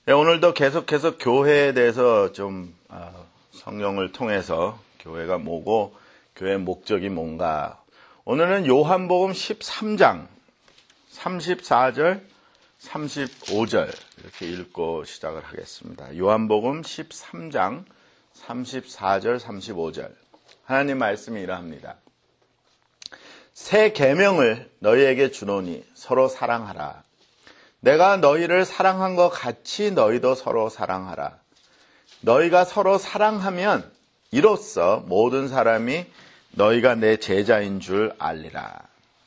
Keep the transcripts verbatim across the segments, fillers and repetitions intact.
네, 오늘도 계속해서 교회에 대해서 좀 성경을 통해서 교회가 뭐고 교회의 목적이 뭔가. 오늘은 요한복음 십삼 장 삼십사 절 삼십오 절 이렇게 읽고 시작을 하겠습니다. 요한복음 십삼 장 삼십사 절 삼십오 절 하나님 말씀이 이러합니다. 새 계명을 너희에게 주노니 서로 사랑하라. 내가 너희를 사랑한 것 같이 너희도 서로 사랑하라. 너희가 서로 사랑하면 이로써 모든 사람이 너희가 내 제자인 줄 알리라.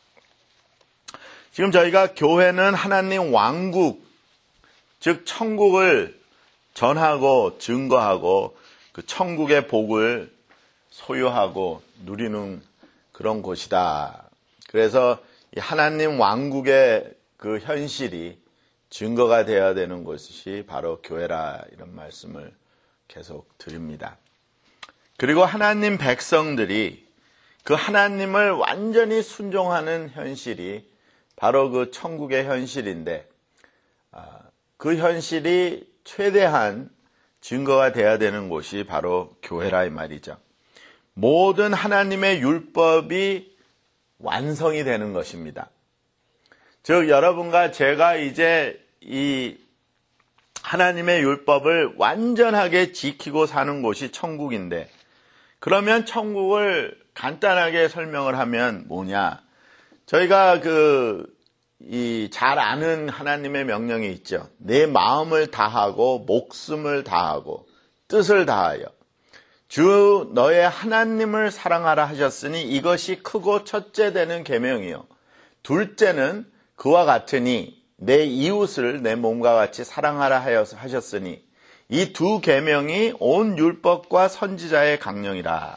지금 저희가 교회는 하나님 왕국, 즉 천국을 전하고 증거하고 그 천국의 복을 소유하고 누리는 그런 곳이다. 그래서 하나님 왕국의 그 현실이 증거가 되어야 되는 것이 바로 교회라, 이런 말씀을 계속 드립니다. 그리고 하나님 백성들이 그 하나님을 완전히 순종하는 현실이 바로 그 천국의 현실인데, 그 현실이 최대한 증거가 되어야 되는 곳이 바로 교회라 이 말이죠. 모든 하나님의 율법이 완성이 되는 것입니다. 즉 여러분과 제가 이제 이 하나님의 율법을 완전하게 지키고 사는 곳이 천국인데, 그러면 천국을 간단하게 설명을 하면 뭐냐? 저희가 그 이 잘 아는 하나님의 명령이 있죠. 내 마음을 다하고 목숨을 다하고 뜻을 다하여 주 너의 하나님을 사랑하라 하셨으니 이것이 크고 첫째 되는 계명이요. 둘째는 그와 같으니 내 이웃을 내 몸과 같이 사랑하라 하셨으니 이 두 계명이 온 율법과 선지자의 강령이라.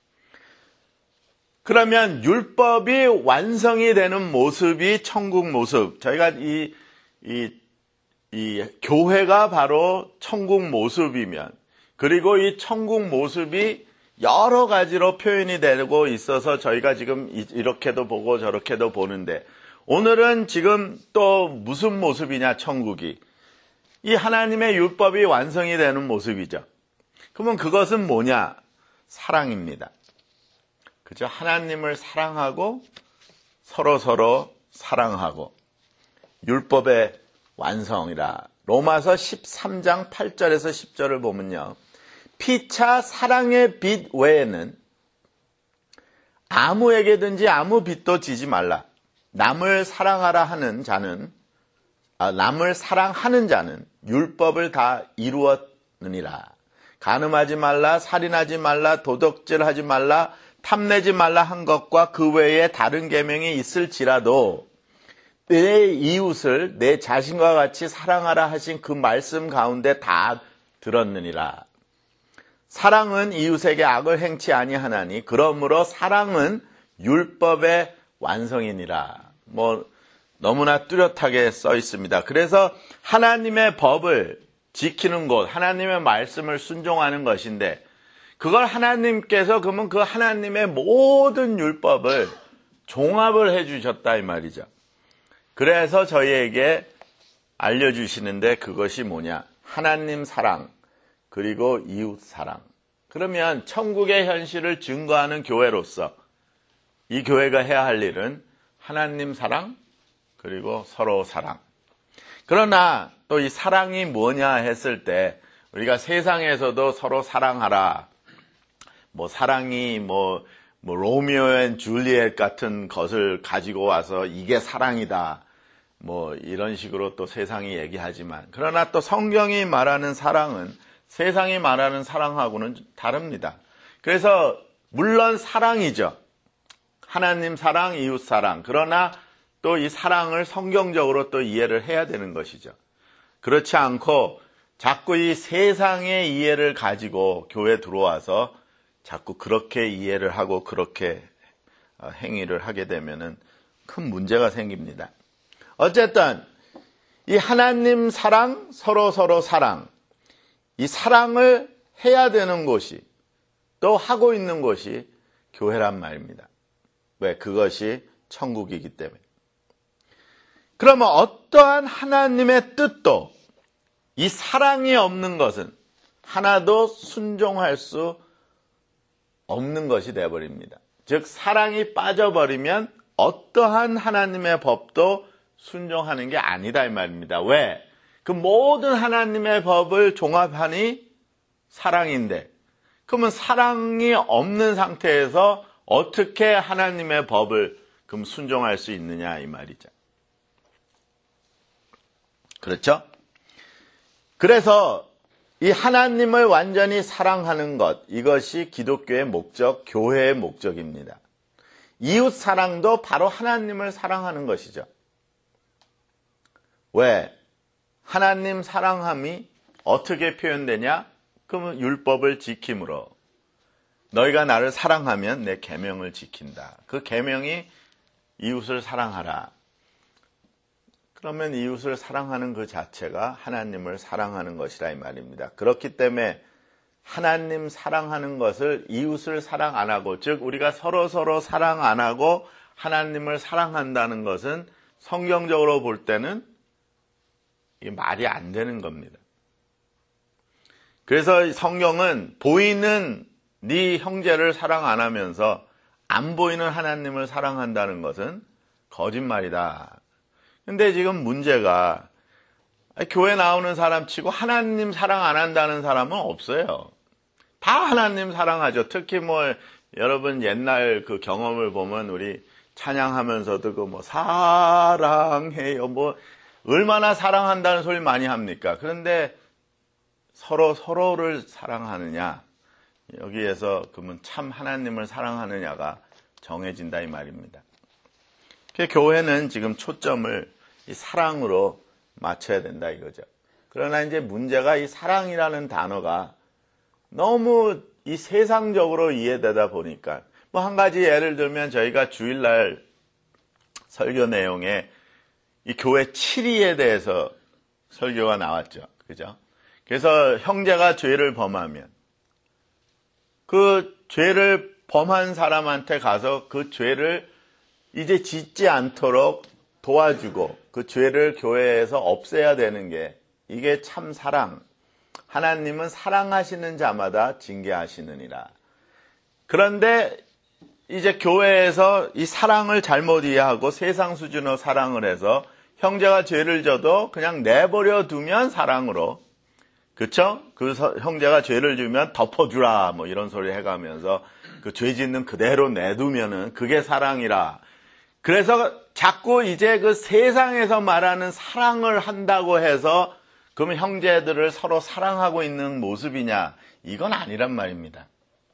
그러면 율법이 완성이 되는 모습이 천국 모습. 저희가 이, 이, 이 교회가 바로 천국 모습이면, 그리고 이 천국 모습이 여러 가지로 표현이 되고 있어서 저희가 지금 이렇게도 보고 저렇게도 보는데, 오늘은 지금 또 무슨 모습이냐, 천국이. 이 하나님의 율법이 완성이 되는 모습이죠. 그러면 그것은 뭐냐? 사랑입니다. 그죠? 하나님을 사랑하고 서로 서로 사랑하고 율법의 완성이라. 로마서 십삼 장 팔 절에서 십 절을 보면요. 피차 사랑의 빚 외에는 아무에게든지 아무 빚도 지지 말라. 남을 사랑하라 하는 자는, 아, 남을 사랑하는 자는 율법을 다 이루었느니라. 간음하지 말라, 살인하지 말라, 도둑질하지 말라, 탐내지 말라 한 것과 그 외에 다른 계명이 있을지라도 내 이웃을 내 자신과 같이 사랑하라 하신 그 말씀 가운데 다 들었느니라. 사랑은 이웃에게 악을 행치 아니하나니 그러므로 사랑은 율법의 완성이니라. 뭐 너무나 뚜렷하게 써 있습니다. 그래서 하나님의 법을 지키는 것, 하나님의 말씀을 순종하는 것인데, 그걸 하나님께서 그러면 그 하나님의 모든 율법을 종합을 해주셨다 이 말이죠. 그래서 저희에게 알려주시는데 그것이 뭐냐? 하나님 사랑, 그리고 이웃 사랑. 그러면 천국의 현실을 증거하는 교회로서 이 교회가 해야 할 일은 하나님 사랑, 그리고 서로 사랑. 그러나 또 이 사랑이 뭐냐 했을 때 우리가 세상에서도 서로 사랑하라. 뭐 사랑이 뭐, 뭐 로미오 앤 줄리엣 같은 것을 가지고 와서 이게 사랑이다. 뭐 이런 식으로 또 세상이 얘기하지만, 그러나 또 성경이 말하는 사랑은 세상이 말하는 사랑하고는 다릅니다. 그래서 물론 사랑이죠. 하나님 사랑, 이웃 사랑. 그러나 또 이 사랑을 성경적으로 또 이해를 해야 되는 것이죠. 그렇지 않고 자꾸 이 세상의 이해를 가지고 교회에 들어와서 자꾸 그렇게 이해를 하고 그렇게 행위를 하게 되면은 큰 문제가 생깁니다. 어쨌든 이 하나님 사랑, 서로 서로 사랑, 이 사랑을 해야 되는 곳이, 또 하고 있는 곳이 교회란 말입니다. 왜? 그것이 천국이기 때문에. 그러면 어떠한 하나님의 뜻도 이 사랑이 없는 것은 하나도 순종할 수 없는 것이 되어버립니다. 즉 사랑이 빠져버리면 어떠한 하나님의 법도 순종하는 게 아니다 이 말입니다. 왜? 그 모든 하나님의 법을 종합하니 사랑인데, 그러면 사랑이 없는 상태에서 어떻게 하나님의 법을 그럼 순종할 수 있느냐 이 말이죠. 그렇죠? 그래서 이 하나님을 완전히 사랑하는 것, 이것이 기독교의 목적, 교회의 목적입니다. 이웃 사랑도 바로 하나님을 사랑하는 것이죠. 왜? 하나님 사랑함이 어떻게 표현되냐? 그러면 율법을 지킴으로. 너희가 나를 사랑하면 내 계명을 지킨다. 그 계명이 이웃을 사랑하라. 그러면 이웃을 사랑하는 그 자체가 하나님을 사랑하는 것이라 이 말입니다. 그렇기 때문에 하나님 사랑하는 것을 이웃을 사랑 안 하고, 즉 우리가 서로 서로 사랑 안 하고 하나님을 사랑한다는 것은 성경적으로 볼 때는 이게 말이 안 되는 겁니다. 그래서 성경은 보이는 네 형제를 사랑 안 하면서 안 보이는 하나님을 사랑한다는 것은 거짓말이다. 근데 지금 문제가 교회 나오는 사람 치고 하나님 사랑 안 한다는 사람은 없어요. 다 하나님 사랑하죠. 특히 뭐 여러분 옛날 그 경험을 보면 우리 찬양하면서도 그 뭐 사랑해요 뭐 얼마나 사랑한다는 소리 많이 합니까? 그런데 서로 서로를 사랑하느냐, 여기에서 그러면 참 하나님을 사랑하느냐가 정해진다 이 말입니다. 교회는 지금 초점을 이 사랑으로 맞춰야 된다 이거죠. 그러나 이제 문제가 이 사랑이라는 단어가 너무 이 세상적으로 이해되다 보니까, 뭐 한 가지 예를 들면 저희가 주일날 설교 내용에 이 교회 칠의에 대해서 설교가 나왔죠. 그죠? 그래서 형제가 죄를 범하면 그 죄를 범한 사람한테 가서 그 죄를 이제 짓지 않도록 도와주고 그 죄를 교회에서 없애야 되는 게 이게 참 사랑. 하나님은 사랑하시는 자마다 징계하시느니라. 그런데 이제 교회에서 이 사랑을 잘못 이해하고 세상 수준으로 사랑을 해서 형제가 죄를 져도 그냥 내버려 두면 사랑으로, 그쵸? 그 형제가 죄를 지면 덮어주라 뭐 이런 소리 해가면서 그 죄 짓는 그대로 내두면은 그게 사랑이라. 그래서 자꾸 이제 그 세상에서 말하는 사랑을 한다고 해서 그러면 형제들을 서로 사랑하고 있는 모습이냐? 이건 아니란 말입니다.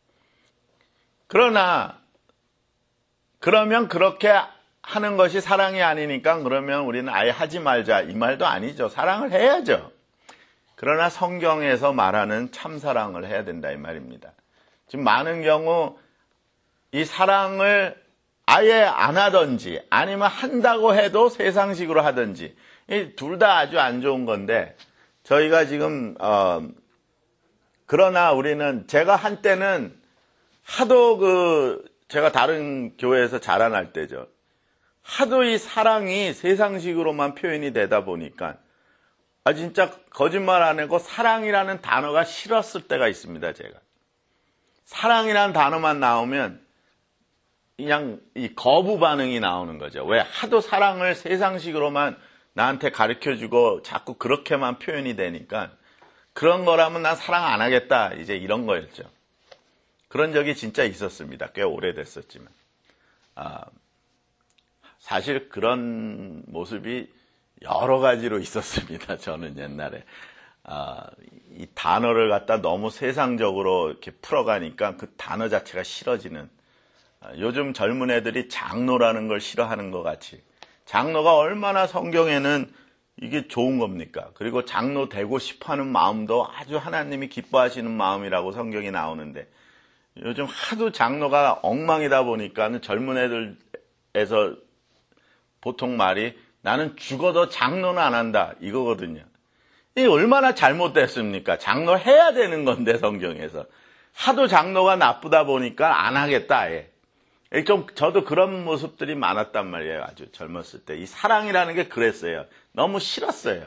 그러나 그러면 그렇게 하는 것이 사랑이 아니니까 그러면 우리는 아예 하지 말자 이 말도 아니죠. 사랑을 해야죠. 그러나 성경에서 말하는 참사랑을 해야 된다 이 말입니다. 지금 많은 경우 이 사랑을 아예 안 하든지 아니면 한다고 해도 세상식으로 하든지 둘 다 아주 안 좋은 건데, 저희가 지금 어 그러나 우리는, 제가 한때는 하도 그 제가 다른 교회에서 자라날 때죠. 하도 이 사랑이 세상식으로만 표현이 되다 보니까 아 진짜 거짓말 안 하고 사랑이라는 단어가 싫었을 때가 있습니다. 제가 사랑이라는 단어만 나오면 그냥 이 거부 반응이 나오는 거죠. 왜? 하도 사랑을 세상식으로만 나한테 가르쳐주고 자꾸 그렇게만 표현이 되니까 그런 거라면 난 사랑 안 하겠다 이제 이런 거였죠. 그런 적이 진짜 있었습니다. 꽤 오래됐었지만 아, 사실 그런 모습이 여러 가지로 있었습니다. 저는 옛날에 아, 이 단어를 갖다 너무 세상적으로 이렇게 풀어가니까 그 단어 자체가 싫어지는, 아, 요즘 젊은 애들이 장로라는 걸 싫어하는 것 같이, 장로가 얼마나 성경에는 이게 좋은 겁니까? 그리고 장로 되고 싶어하는 마음도 아주 하나님이 기뻐하시는 마음이라고 성경이 나오는데, 요즘 하도 장로가 엉망이다 보니까 젊은 애들에서 보통 말이 나는 죽어도 장로는 안 한다 이거거든요. 이게 얼마나 잘못됐습니까? 장로 해야 되는 건데 성경에서 하도 장로가 나쁘다 보니까 안 하겠다 아예. 좀 저도 그런 모습들이 많았단 말이에요. 아주 젊었을 때 이 사랑이라는 게 그랬어요. 너무 싫었어요.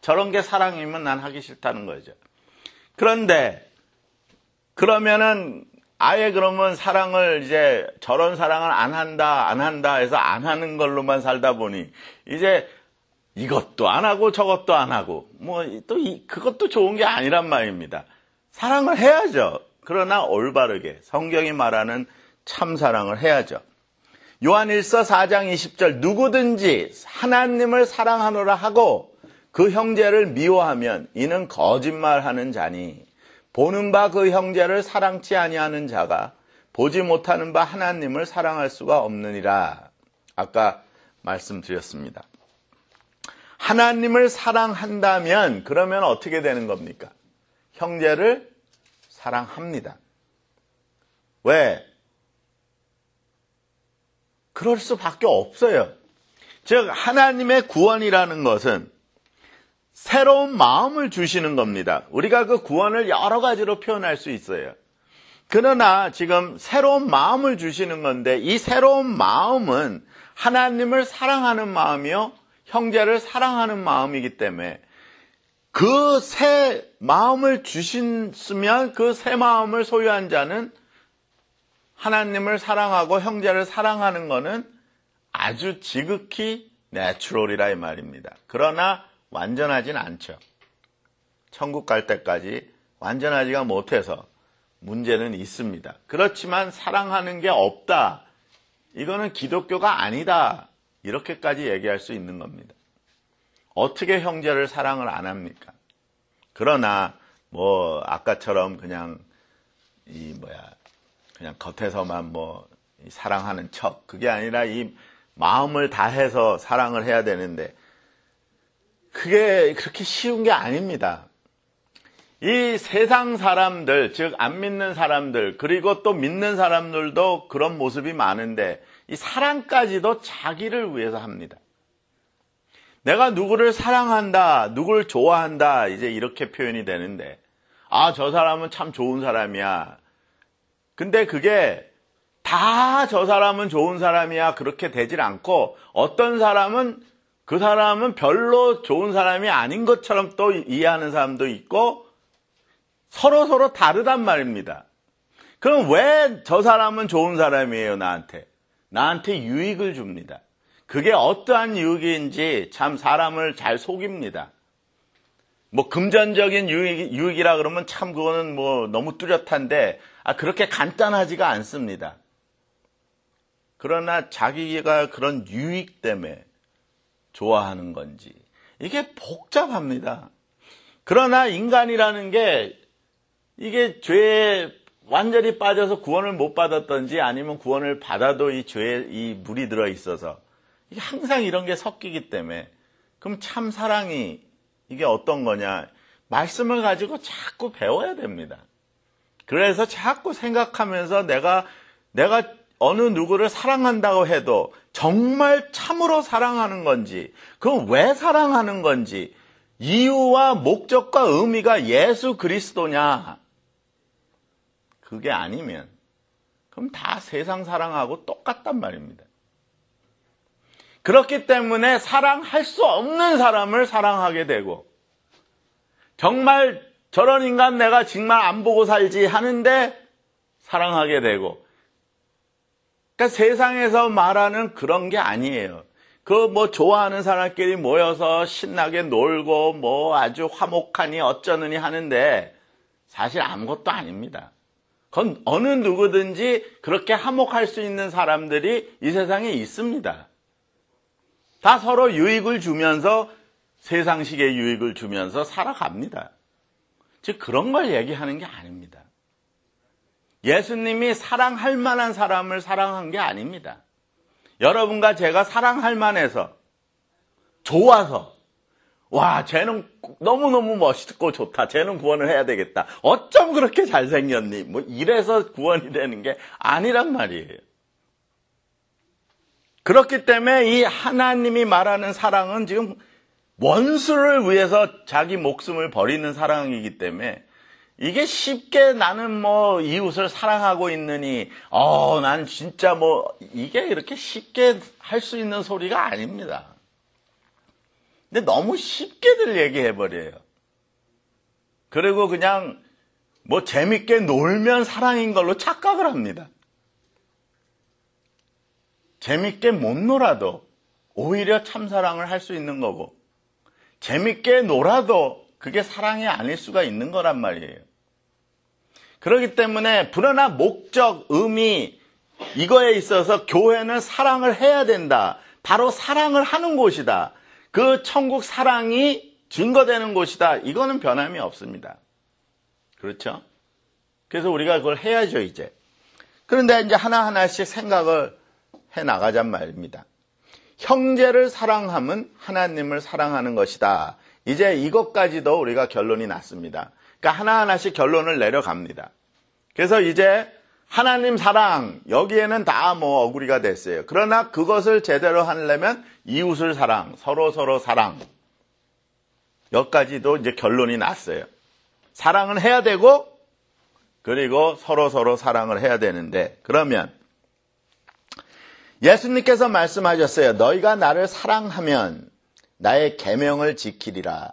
저런 게 사랑이면 난 하기 싫다는 거죠. 그런데 그러면은 아예 그러면 사랑을 이제 저런 사랑을 안 한다 안 한다 해서 안 하는 걸로만 살다 보니 이제 이것도 안 하고 저것도 안 하고 뭐 또 그것도 좋은 게 아니란 말입니다. 사랑을 해야죠. 그러나 올바르게 성경이 말하는 참 사랑을 해야죠. 요한일서 사 장 이십 절 누구든지 하나님을 사랑하노라 하고 그 형제를 미워하면 이는 거짓말하는 자니 보는 바 그 형제를 사랑치 아니하는 자가 보지 못하는 바 하나님을 사랑할 수가 없느니라. 아까 말씀드렸습니다. 하나님을 사랑한다면 그러면 어떻게 되는 겁니까? 형제를 사랑합니다. 왜? 그럴 수밖에 없어요. 즉 하나님의 구원이라는 것은 새로운 마음을 주시는 겁니다. 우리가 그 구원을 여러 가지로 표현할 수 있어요. 그러나 지금 새로운 마음을 주시는 건데 이 새로운 마음은 하나님을 사랑하는 마음이요 형제를 사랑하는 마음이기 때문에 그 새 마음을 주셨으면 그 새 마음을 소유한 자는 하나님을 사랑하고 형제를 사랑하는 것은 아주 지극히 내추럴이라 이 말입니다. 그러나 완전하진 않죠. 천국 갈 때까지 완전하지가 못해서 문제는 있습니다. 그렇지만 사랑하는 게 없다. 이거는 기독교가 아니다. 이렇게까지 얘기할 수 있는 겁니다. 어떻게 형제를 사랑을 안 합니까? 그러나 뭐 아까처럼 그냥 이 뭐야 그냥 겉에서만 뭐 사랑하는 척 그게 아니라 이 마음을 다해서 사랑을 해야 되는데 그게 그렇게 쉬운 게 아닙니다. 이 세상 사람들, 즉 안 믿는 사람들 그리고 또 믿는 사람들도 그런 모습이 많은데 이 사랑까지도 자기를 위해서 합니다. 내가 누구를 사랑한다, 누구를 좋아한다 이제 이렇게 표현이 되는데 아, 저 사람은 참 좋은 사람이야. 근데 그게 다 저 사람은 좋은 사람이야 그렇게 되질 않고 어떤 사람은 그 사람은 별로 좋은 사람이 아닌 것처럼 또 이해하는 사람도 있고 서로 서로 다르단 말입니다. 그럼 왜 저 사람은 좋은 사람이에요 나한테? 나한테 유익을 줍니다. 그게 어떠한 유익인지 참 사람을 잘 속입니다. 뭐 금전적인 유익, 유익이라 그러면 참 그거는 뭐 너무 뚜렷한데 아, 그렇게 간단하지가 않습니다. 그러나 자기가 그런 유익 때문에 좋아하는 건지 이게 복잡합니다. 그러나 인간이라는 게 이게 죄에 완전히 빠져서 구원을 못 받았던지 아니면 구원을 받아도 이 죄에 이 물이 들어 있어서 이게 항상 이런 게 섞이기 때문에 그럼 참 사랑이 이게 어떤 거냐 말씀을 가지고 자꾸 배워야 됩니다. 그래서 자꾸 생각하면서 내가 내가 어느 누구를 사랑한다고 해도 정말 참으로 사랑하는 건지 그럼 왜 사랑하는 건지 이유와 목적과 의미가 예수 그리스도냐 그게 아니면 그럼 다 세상 사랑하고 똑같단 말입니다. 그렇기 때문에 사랑할 수 없는 사람을 사랑하게 되고 정말 저런 인간 내가 정말 안 보고 살지 하는데 사랑하게 되고 그러니까 세상에서 말하는 그런 게 아니에요. 그 뭐 좋아하는 사람끼리 모여서 신나게 놀고 뭐 아주 화목하니 어쩌느니 하는데 사실 아무것도 아닙니다. 그건 어느 누구든지 그렇게 화목할 수 있는 사람들이 이 세상에 있습니다. 다 서로 유익을 주면서 세상식의 유익을 주면서 살아갑니다. 즉 그런 걸 얘기하는 게 아닙니다. 예수님이 사랑할 만한 사람을 사랑한 게 아닙니다. 여러분과 제가 사랑할 만해서 좋아서 와 쟤는 너무너무 멋있고 좋다. 쟤는 구원을 해야 되겠다. 어쩜 그렇게 잘생겼니? 뭐 이래서 구원이 되는 게 아니란 말이에요. 그렇기 때문에 이 하나님이 말하는 사랑은 지금 원수를 위해서 자기 목숨을 버리는 사랑이기 때문에 이게 쉽게 나는 뭐 이웃을 사랑하고 있느니 어, 난 진짜 뭐 이게 이렇게 쉽게 할 수 있는 소리가 아닙니다. 근데 너무 쉽게들 얘기해버려요. 그리고 그냥 뭐 재밌게 놀면 사랑인 걸로 착각을 합니다. 재밌게 못 놀아도 오히려 참사랑을 할 수 있는 거고, 재밌게 놀아도 그게 사랑이 아닐 수가 있는 거란 말이에요. 그렇기 때문에 불어나 목적, 의미, 이거에 있어서 교회는 사랑을 해야 된다. 바로 사랑을 하는 곳이다. 그 천국 사랑이 증거되는 곳이다. 이거는 변함이 없습니다. 그렇죠? 그래서 우리가 그걸 해야죠, 이제. 그런데 이제 하나하나씩 생각을 해 나가잔 말입니다. 형제를 사랑함은 하나님을 사랑하는 것이다. 이제 이것까지도 우리가 결론이 났습니다. 그러니까 하나하나씩 결론을 내려갑니다. 그래서 이제 하나님 사랑, 여기에는 다 뭐 어구리가 됐어요. 그러나 그것을 제대로 하려면 이웃을 사랑, 서로 서로 사랑. 여기까지도 이제 결론이 났어요. 사랑은 해야 되고, 그리고 서로 서로 사랑을 해야 되는데, 그러면 예수님께서 말씀하셨어요. 너희가 나를 사랑하면 나의 계명을 지키리라.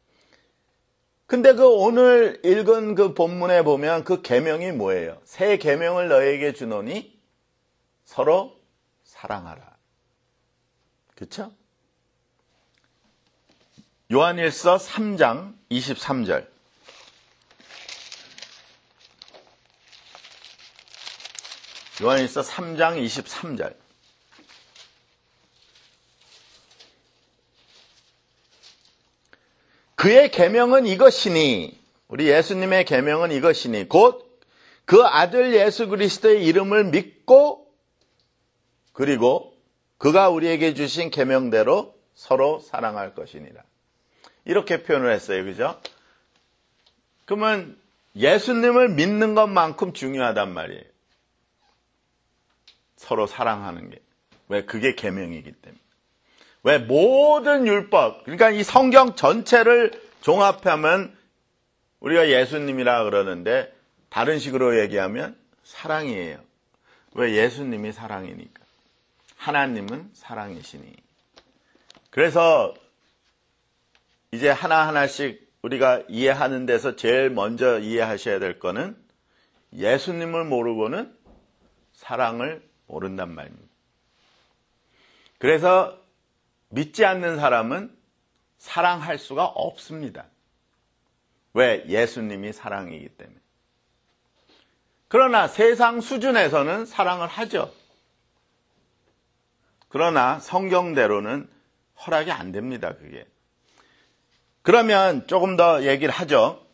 근데 그 오늘 읽은 그 본문에 보면 그 계명이 뭐예요? 새 계명을 너희에게 주노니 서로 사랑하라. 그렇죠? 요한일서 삼 장 이십삼 절. 요한일서 삼 장 이십삼 절. 그의 계명은 이것이니, 우리 예수님의 계명은 이것이니 곧 그 아들 예수 그리스도의 이름을 믿고, 그리고 그가 우리에게 주신 계명대로 서로 사랑할 것이니라. 이렇게 표현을 했어요. 그죠? 그러면 예수님을 믿는 것만큼 중요하단 말이에요. 서로 사랑하는 게. 왜? 그게 계명이기 때문에. 왜? 모든 율법, 그러니까 이 성경 전체를 종합하면 우리가 예수님이라 그러는데 다른 식으로 얘기하면 사랑이에요. 왜? 예수님이 사랑이니까. 하나님은 사랑이시니. 그래서 이제 하나하나씩 우리가 이해하는 데서 제일 먼저 이해하셔야 될 거는 예수님을 모르고는 사랑을 모른단 말입니다. 그래서 믿지 않는 사람은 사랑할 수가 없습니다. 왜? 예수님이 사랑이기 때문에. 그러나 세상 수준에서는 사랑을 하죠. 그러나 성경대로는 허락이 안 됩니다, 그게. 그러면 조금 더 얘기를 하죠.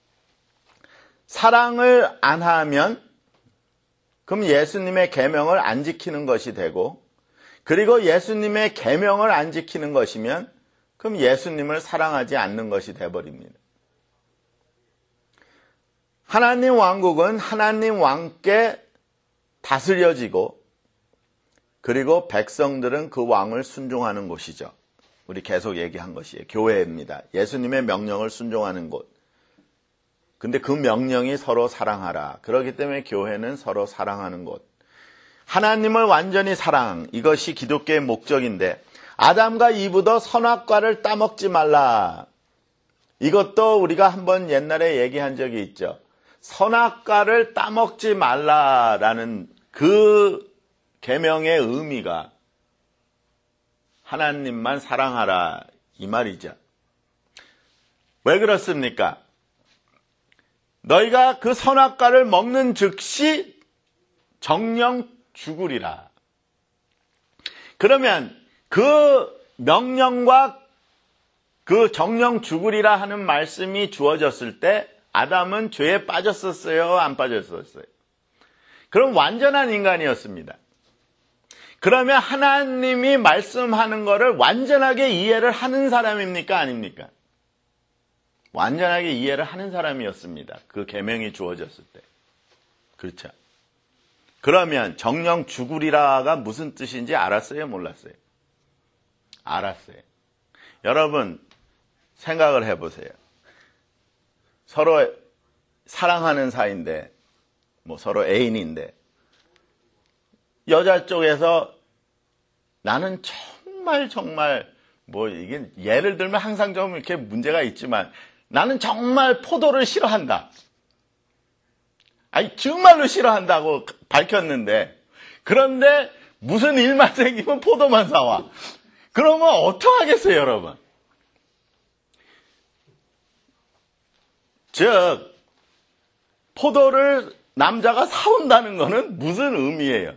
사랑을 안 하면 그럼 예수님의 계명을 안 지키는 것이 되고, 그리고 예수님의 계명을 안 지키는 것이면 그럼 예수님을 사랑하지 않는 것이 돼버립니다. 하나님 왕국은 하나님 왕께 다스려지고, 그리고 백성들은 그 왕을 순종하는 곳이죠. 우리 계속 얘기한 것이에요. 교회입니다. 예수님의 명령을 순종하는 곳. 근데 그 명령이 서로 사랑하라. 그렇기 때문에 교회는 서로 사랑하는 곳. 하나님을 완전히 사랑, 이것이 기독교의 목적인데, 아담과 이브도 선악과를 따먹지 말라. 이것도 우리가 한번 옛날에 얘기한 적이 있죠. 선악과를 따먹지 말라라는 그 계명의 의미가 하나님만 사랑하라 이 말이죠. 왜 그렇습니까? 너희가 그 선악과를 먹는 즉시 정령 죽으리라. 그러면 그 명령과 그 정령 죽으리라 하는 말씀이 주어졌을 때 아담은 죄에 빠졌었어요? 안 빠졌었어요? 그럼 완전한 인간이었습니다. 그러면 하나님이 말씀하는 거를 완전하게 이해를 하는 사람입니까? 아닙니까? 완전하게 이해를 하는 사람이었습니다. 그 계명이 주어졌을 때. 그렇죠? 그러면 정령 죽으리라가 무슨 뜻인지 알았어요? 몰랐어요? 알았어요. 여러분 생각을 해보세요. 서로 사랑하는 사이인데, 뭐 서로 애인인데, 여자 쪽에서 나는 정말 정말 뭐 이게 예를 들면 항상 좀 이렇게 문제가 있지만 나는 정말 포도를 싫어한다. 아니 정말로 싫어한다고 밝혔는데 그런데 무슨 일만 생기면 포도만 사와. 그러면 어떡하겠어요, 여러분? 즉 포도를 남자가 사온다는 거는 무슨 의미예요?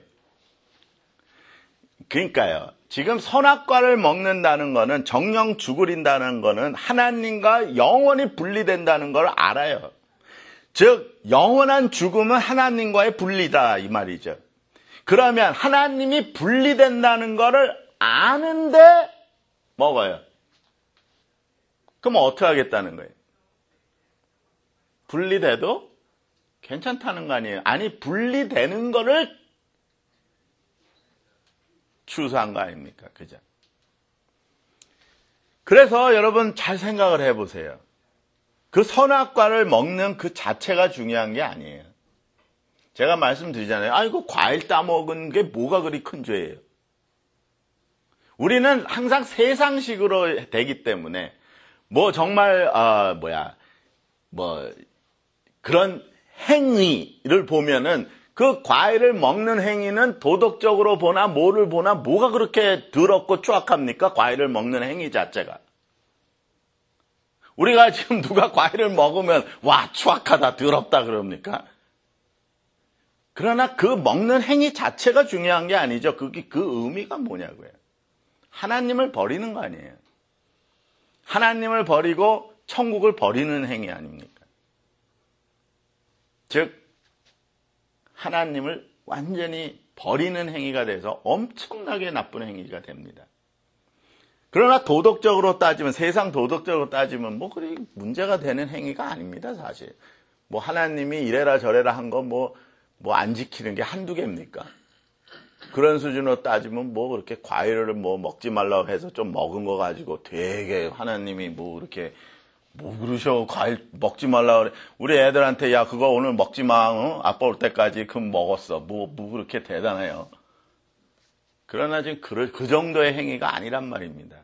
그러니까요. 지금 선악과를 먹는다는 거는 정령 죽으린다는 거는 하나님과 영원히 분리된다는 걸 알아요. 즉 영원한 죽음은 하나님과의 분리다 이 말이죠. 그러면 하나님이 분리된다는 거를 아는데 먹어요. 그럼 어떻게 하겠다는 거예요? 분리돼도 괜찮다는 거 아니에요? 아니 분리되는 거를 추수한 거 아닙니까? 그죠? 그래서 여러분 잘 생각을 해보세요. 그 선악과를 먹는 그 자체가 중요한 게 아니에요. 제가 말씀드리잖아요. 아, 이거 과일 따먹은 게 뭐가 그리 큰 죄예요. 우리는 항상 세상식으로 되기 때문에 뭐 정말 아 뭐야 뭐 그런 행위를 보면은 그 과일을 먹는 행위는 도덕적으로 보나 뭐를 보나 뭐가 그렇게 더럽고 추악합니까? 과일을 먹는 행위 자체가. 우리가 지금 누가 과일을 먹으면 와 추악하다 더럽다 그럽니까? 그러나 그 먹는 행위 자체가 중요한 게 아니죠. 그게 그 의미가 뭐냐고요. 하나님을 버리는 거 아니에요. 하나님을 버리고 천국을 버리는 행위 아닙니까? 즉 하나님을 완전히 버리는 행위가 돼서 엄청나게 나쁜 행위가 됩니다. 그러나 도덕적으로 따지면 세상 도덕적으로 따지면 뭐 그리 문제가 되는 행위가 아닙니다. 사실 뭐 하나님이 이래라 저래라 한 거 뭐 뭐 안 지키는 게 한두 개입니까? 그런 수준으로 따지면 뭐 그렇게 과일을 뭐 먹지 말라고 해서 좀 먹은 거 가지고 되게 하나님이 뭐 이렇게 뭐 그러셔 과일 먹지 말라고 그래. 우리 애들한테 야 그거 오늘 먹지 마. 어? 아빠 올 때까지 그럼 먹었어. 뭐, 뭐 그렇게 대단해요. 그러나 지금 그, 그 정도의 행위가 아니란 말입니다.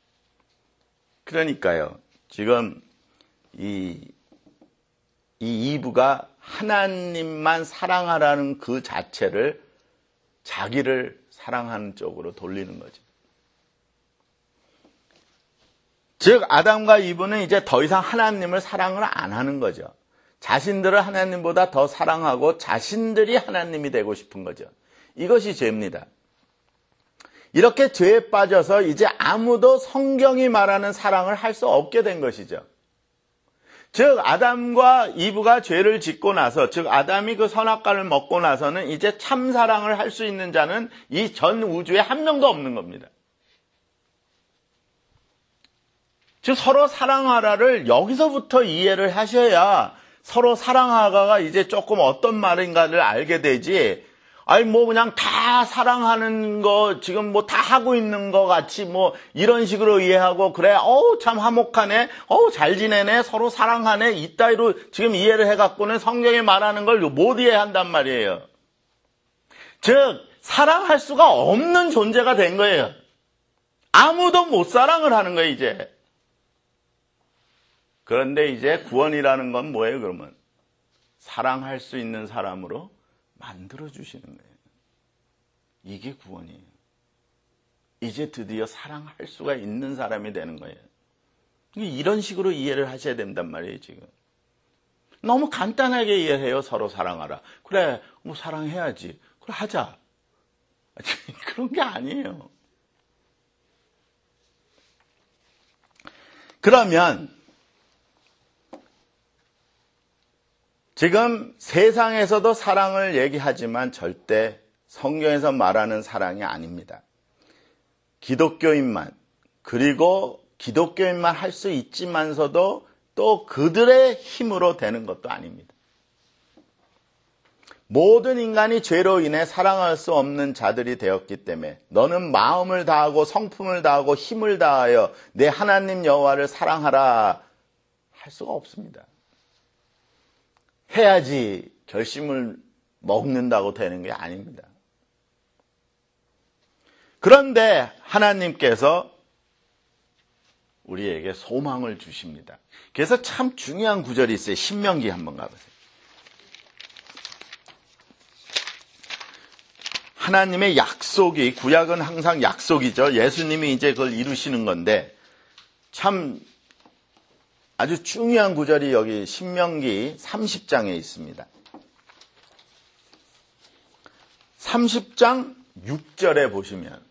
그러니까요. 지금 이, 이 이브가 하나님만 사랑하라는 그 자체를 자기를 사랑하는 쪽으로 돌리는 거죠. 즉 아담과 이브는 이제 더 이상 하나님을 사랑을 안 하는 거죠. 자신들을 하나님보다 더 사랑하고 자신들이 하나님이 되고 싶은 거죠. 이것이 죄입니다. 이렇게 죄에 빠져서 이제 아무도 성경이 말하는 사랑을 할 수 없게 된 것이죠. 즉 아담과 이브가 죄를 짓고 나서 즉 아담이 그 선악과를 먹고 나서는 이제 참 사랑을 할 수 있는 자는 이 전 우주에 한 명도 없는 겁니다. 즉 서로 사랑하라를 여기서부터 이해를 하셔야 서로 사랑하라가 이제 조금 어떤 말인가를 알게 되지. 아니 뭐 그냥 다 사랑하는 거 지금 뭐 다 하고 있는 거 같이 뭐 이런 식으로 이해하고 그래 어우 참 화목하네 어우 잘 지내네 서로 사랑하네 이따위로 지금 이해를 해갖고는 성경이 말하는 걸 못 이해한단 말이에요. 즉 사랑할 수가 없는 존재가 된 거예요. 아무도 못 사랑을 하는 거예요 이제. 그런데 이제 구원이라는 건 뭐예요 그러면? 사랑할 수 있는 사람으로 만들어주시는 거예요. 이게 구원이에요. 이제 드디어 사랑할 수가 있는 사람이 되는 거예요. 이런 식으로 이해를 하셔야 된단 말이에요 지금. 너무 간단하게 이해해요. 서로 사랑하라. 그래 뭐 사랑해야지. 그래 하자. 그런 게 아니에요. 그러면 지금 세상에서도 사랑을 얘기하지만 절대 성경에서 말하는 사랑이 아닙니다. 기독교인만 그리고 기독교인만 할 수 있지만서도 또 그들의 힘으로 되는 것도 아닙니다. 모든 인간이 죄로 인해 사랑할 수 없는 자들이 되었기 때문에 너는 마음을 다하고 성품을 다하고 힘을 다하여 내 하나님 여호와를 사랑하라 할 수가 없습니다. 해야지 결심을 먹는다고 되는 게 아닙니다. 그런데 하나님께서 우리에게 소망을 주십니다. 그래서 참 중요한 구절이 있어요. 신명기 한번 가보세요. 하나님의 약속이, 구약은 항상 약속이죠. 예수님이 이제 그걸 이루시는 건데 참 아주 중요한 구절이 여기 신명기 삼십 장에 있습니다. 삼십 장 육 절에 보시면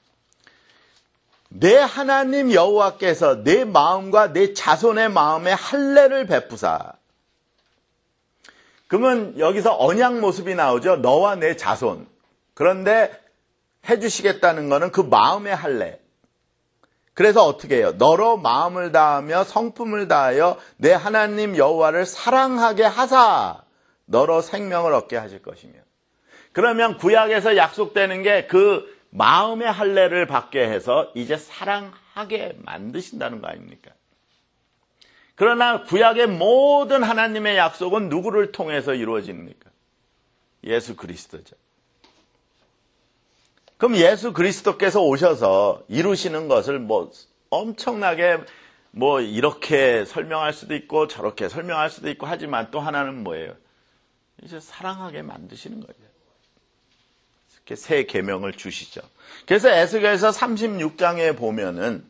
내 하나님 여호와께서 내 마음과 내 자손의 마음에 할례를 베푸사. 그러면 여기서 언약 모습이 나오죠. 너와 내 자손. 그런데 해주시겠다는 것은 그 마음의 할례. 그래서 어떻게 해요? 너로 마음을 다하며 성품을 다하여 내 하나님 여호와를 사랑하게 하사 너로 생명을 얻게 하실 것이며. 그러면 구약에서 약속되는 게 그 마음의 할례를 받게 해서 이제 사랑하게 만드신다는 거 아닙니까? 그러나 구약의 모든 하나님의 약속은 누구를 통해서 이루어집니까? 예수 그리스도죠. 그럼 예수 그리스도께서 오셔서 이루시는 것을 뭐 엄청나게 뭐 이렇게 설명할 수도 있고 저렇게 설명할 수도 있고 하지만 또 하나는 뭐예요? 이제 사랑하게 만드시는 거죠. 이렇게 새 계명을 주시죠. 그래서 에스겔서 삼십육 장에 보면은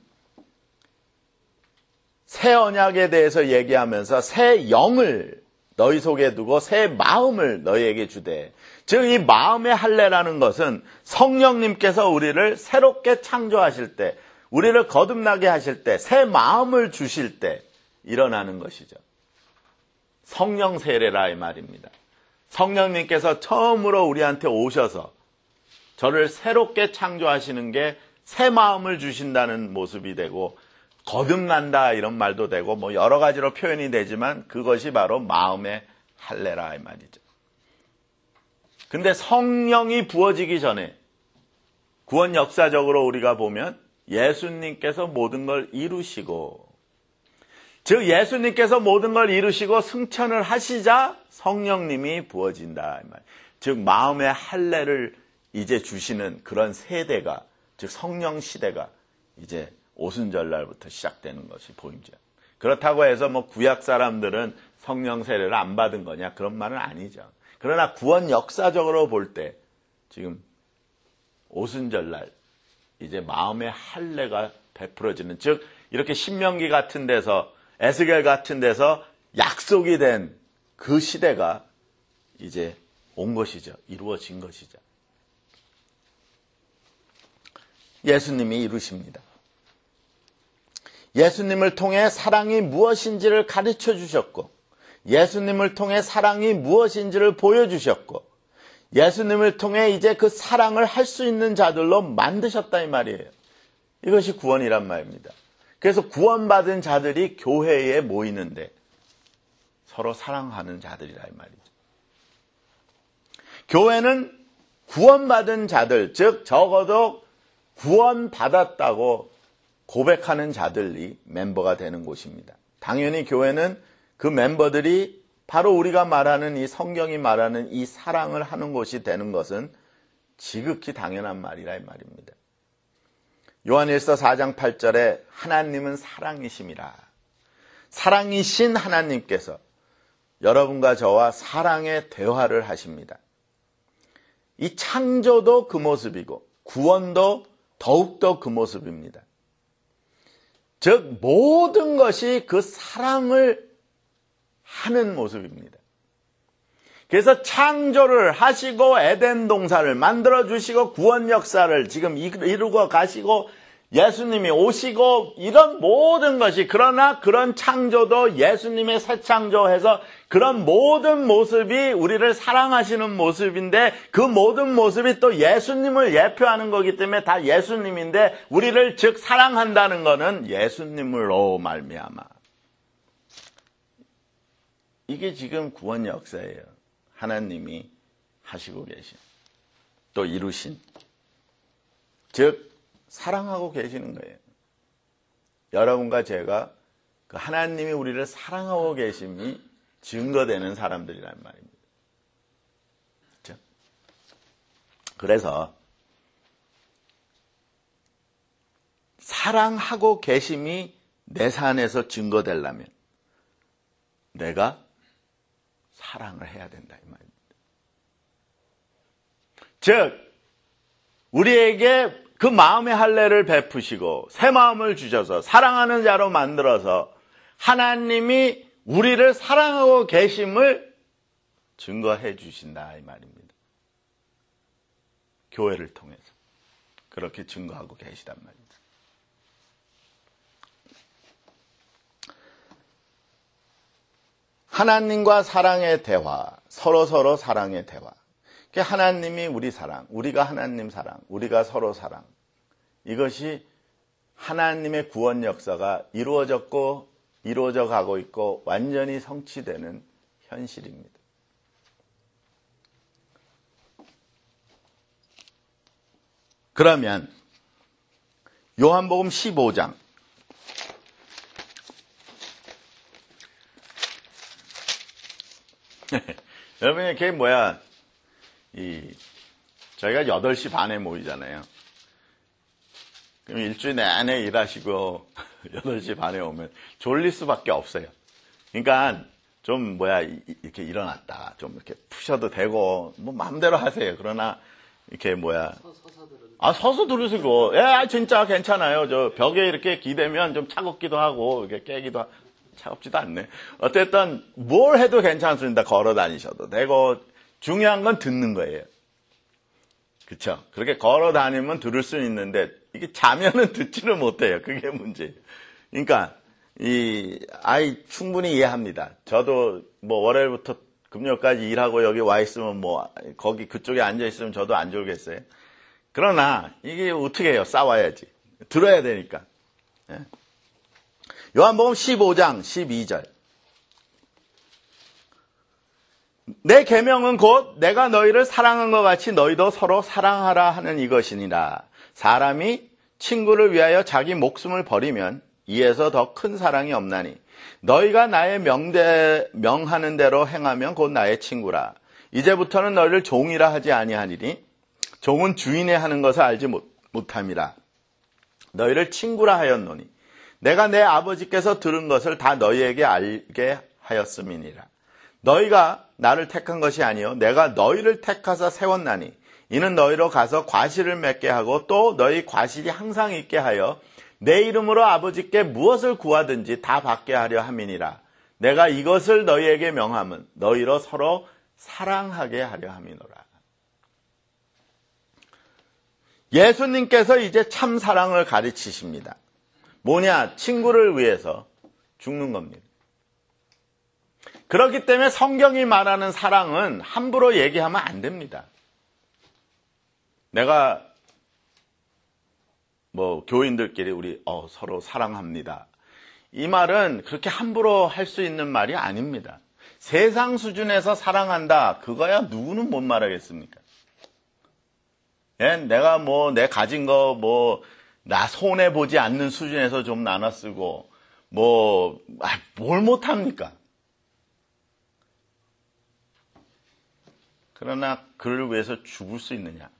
새 언약에 대해서 얘기하면서 새 영을 너희 속에 두고 새 마음을 너희에게 주되, 즉 이 마음의 할례라는 것은 성령님께서 우리를 새롭게 창조하실 때, 우리를 거듭나게 하실 때, 새 마음을 주실 때 일어나는 것이죠. 성령 세례라 이 말입니다. 성령님께서 처음으로 우리한테 오셔서 저를 새롭게 창조하시는 게 새 마음을 주신다는 모습이 되고, 거듭난다 이런 말도 되고 뭐 여러 가지로 표현이 되지만 그것이 바로 마음의 할례라 이 말이죠. 근데 성령이 부어지기 전에 구원 역사적으로 우리가 보면 예수님께서 모든 걸 이루시고, 즉 예수님께서 모든 걸 이루시고 승천을 하시자 성령님이 부어진다 이 말. 즉 마음의 할례를 이제 주시는 그런 세대가, 즉 성령 시대가 이제 오순절날부터 시작되는 것이 보이죠. 그렇다고 해서 뭐 구약 사람들은 성령 세례를 안 받은 거냐, 그런 말은 아니죠. 그러나 구원 역사적으로 볼 때 지금 오순절날 이제 마음의 할례가 베풀어지는, 즉 이렇게 신명기 같은 데서 에스겔 같은 데서 약속이 된 그 시대가 이제 온 것이죠. 이루어진 것이죠. 예수님이 이루십니다. 예수님을 통해 사랑이 무엇인지를 가르쳐 주셨고, 예수님을 통해 사랑이 무엇인지를 보여주셨고, 예수님을 통해 이제 그 사랑을 할 수 있는 자들로 만드셨다 이 말이에요. 이것이 구원이란 말입니다. 그래서 구원받은 자들이 교회에 모이는데 서로 사랑하는 자들이라 이 말이죠. 교회는 구원받은 자들, 즉 적어도 구원받았다고 고백하는 자들이 멤버가 되는 곳입니다. 당연히 교회는 그 멤버들이 바로 우리가 말하는 이 성경이 말하는 이 사랑을 하는 곳이 되는 것은 지극히 당연한 말이라 이 말입니다. 요한일서 사 장 팔 절에 하나님은 사랑이심이라. 사랑이신 하나님께서 여러분과 저와 사랑의 대화를 하십니다. 이 창조도 그 모습이고 구원도 더욱더 그 모습입니다. 즉 모든 것이 그 사랑을 하는 모습입니다. 그래서 창조를 하시고 에덴 동산을 만들어주시고 구원 역사를 지금 이루고 가시고 예수님이 오시고 이런 모든 것이, 그러나 그런 창조도 예수님의 새 창조해서 그런 모든 모습이 우리를 사랑하시는 모습인데, 그 모든 모습이 또 예수님을 예표하는 거기 때문에 다 예수님인데, 우리를 즉 사랑한다는 것은 예수님으로 말미암아. 이게 지금 구원 역사예요. 하나님이 하시고 계신, 또 이루신, 즉 사랑하고 계시는 거예요. 여러분과 제가 그 하나님이 우리를 사랑하고 계심이 증거되는 사람들이란 말입니다. 그렇죠? 그래서 사랑하고 계심이 내 산에서 증거되려면 내가 사랑을 해야 된다 이 말입니다. 즉 우리에게 그 마음의 할례를 베푸시고 새 마음을 주셔서 사랑하는 자로 만들어서 하나님이 우리를 사랑하고 계심을 증거해 주신다 이 말입니다. 교회를 통해서 그렇게 증거하고 계시단 말입니다. 하나님과 사랑의 대화, 서로서로 사랑의 대화. 하나님이 우리 사랑, 우리가 하나님 사랑, 우리가 서로 사랑. 이것이 하나님의 구원 역사가 이루어졌고 이루어져 가고 있고 완전히 성취되는 현실입니다. 그러면 요한복음 십오 장 여러분 그게 뭐야? 이 저희가 여덟 시 반에 모이잖아요. 그럼 일주일 내내 일하시고 여덟 시 반에 오면 졸릴 수밖에 없어요. 그러니까 좀 뭐야 이렇게 일어났다 좀 이렇게 푸셔도 되고 뭐 마음대로 하세요. 그러나 이렇게 뭐야 아 서서 들으시고 예 진짜 괜찮아요. 저 벽에 이렇게 기대면 좀 차갑기도 하고 이렇게 깨기도 하고 차갑지도 않네. 어쨌든 뭘 해도 괜찮습니다. 걸어 다니셔도 되고 중요한 건 듣는 거예요. 그렇죠? 그렇게 걸어 다니면 들을 수는 있는데 이게 자면은 듣지를 못해요. 그게 문제예요. 그러니까 이 아이 충분히 이해합니다. 저도 뭐 월요일부터 금요일까지 일하고 여기 와 있으면 뭐 거기 그쪽에 앉아 있으면 저도 안 졸겠어요. 그러나 이게 어떻게 해요? 싸워야지. 들어야 되니까. 예. 요한복음 십오 장 십이 절. 내 계명은 곧 내가 너희를 사랑한 것 같이 너희도 서로 사랑하라 하는 이것이니라. 사람이 친구를 위하여 자기 목숨을 버리면 이에서 더 큰 사랑이 없나니 너희가 나의 명대, 명하는 대로 행하면 곧 나의 친구라. 이제부터는 너희를 종이라 하지 아니하니니 종은 주인의 하는 것을 알지 못, 못함이라. 너희를 친구라 하였노니 내가 내 아버지께서 들은 것을 다 너희에게 알게 하였음이니라. 너희가 나를 택한 것이 아니요 내가 너희를 택하사 세웠나니 이는 너희로 가서 과실을 맺게 하고 또 너희 과실이 항상 있게 하여 내 이름으로 아버지께 무엇을 구하든지 다 받게 하려 함이니라. 내가 이것을 너희에게 명함은 너희로 서로 사랑하게 하려 함이노라. 예수님께서 이제 참 사랑을 가르치십니다. 뭐냐? 친구를 위해서 죽는 겁니다. 그렇기 때문에 성경이 말하는 사랑은 함부로 얘기하면 안 됩니다. 내가 뭐 교인들끼리 우리 어, 서로 사랑합니다. 이 말은 그렇게 함부로 할 수 있는 말이 아닙니다. 세상 수준에서 사랑한다. 그거야 누구는 못 말하겠습니까? 예? 내가 뭐 내 가진 거 뭐 나 손해 보지 않는 수준에서 좀 나눠 쓰고 뭐 뭘 못합니까? 그러나 그를 위해서 죽을 수 있느냐?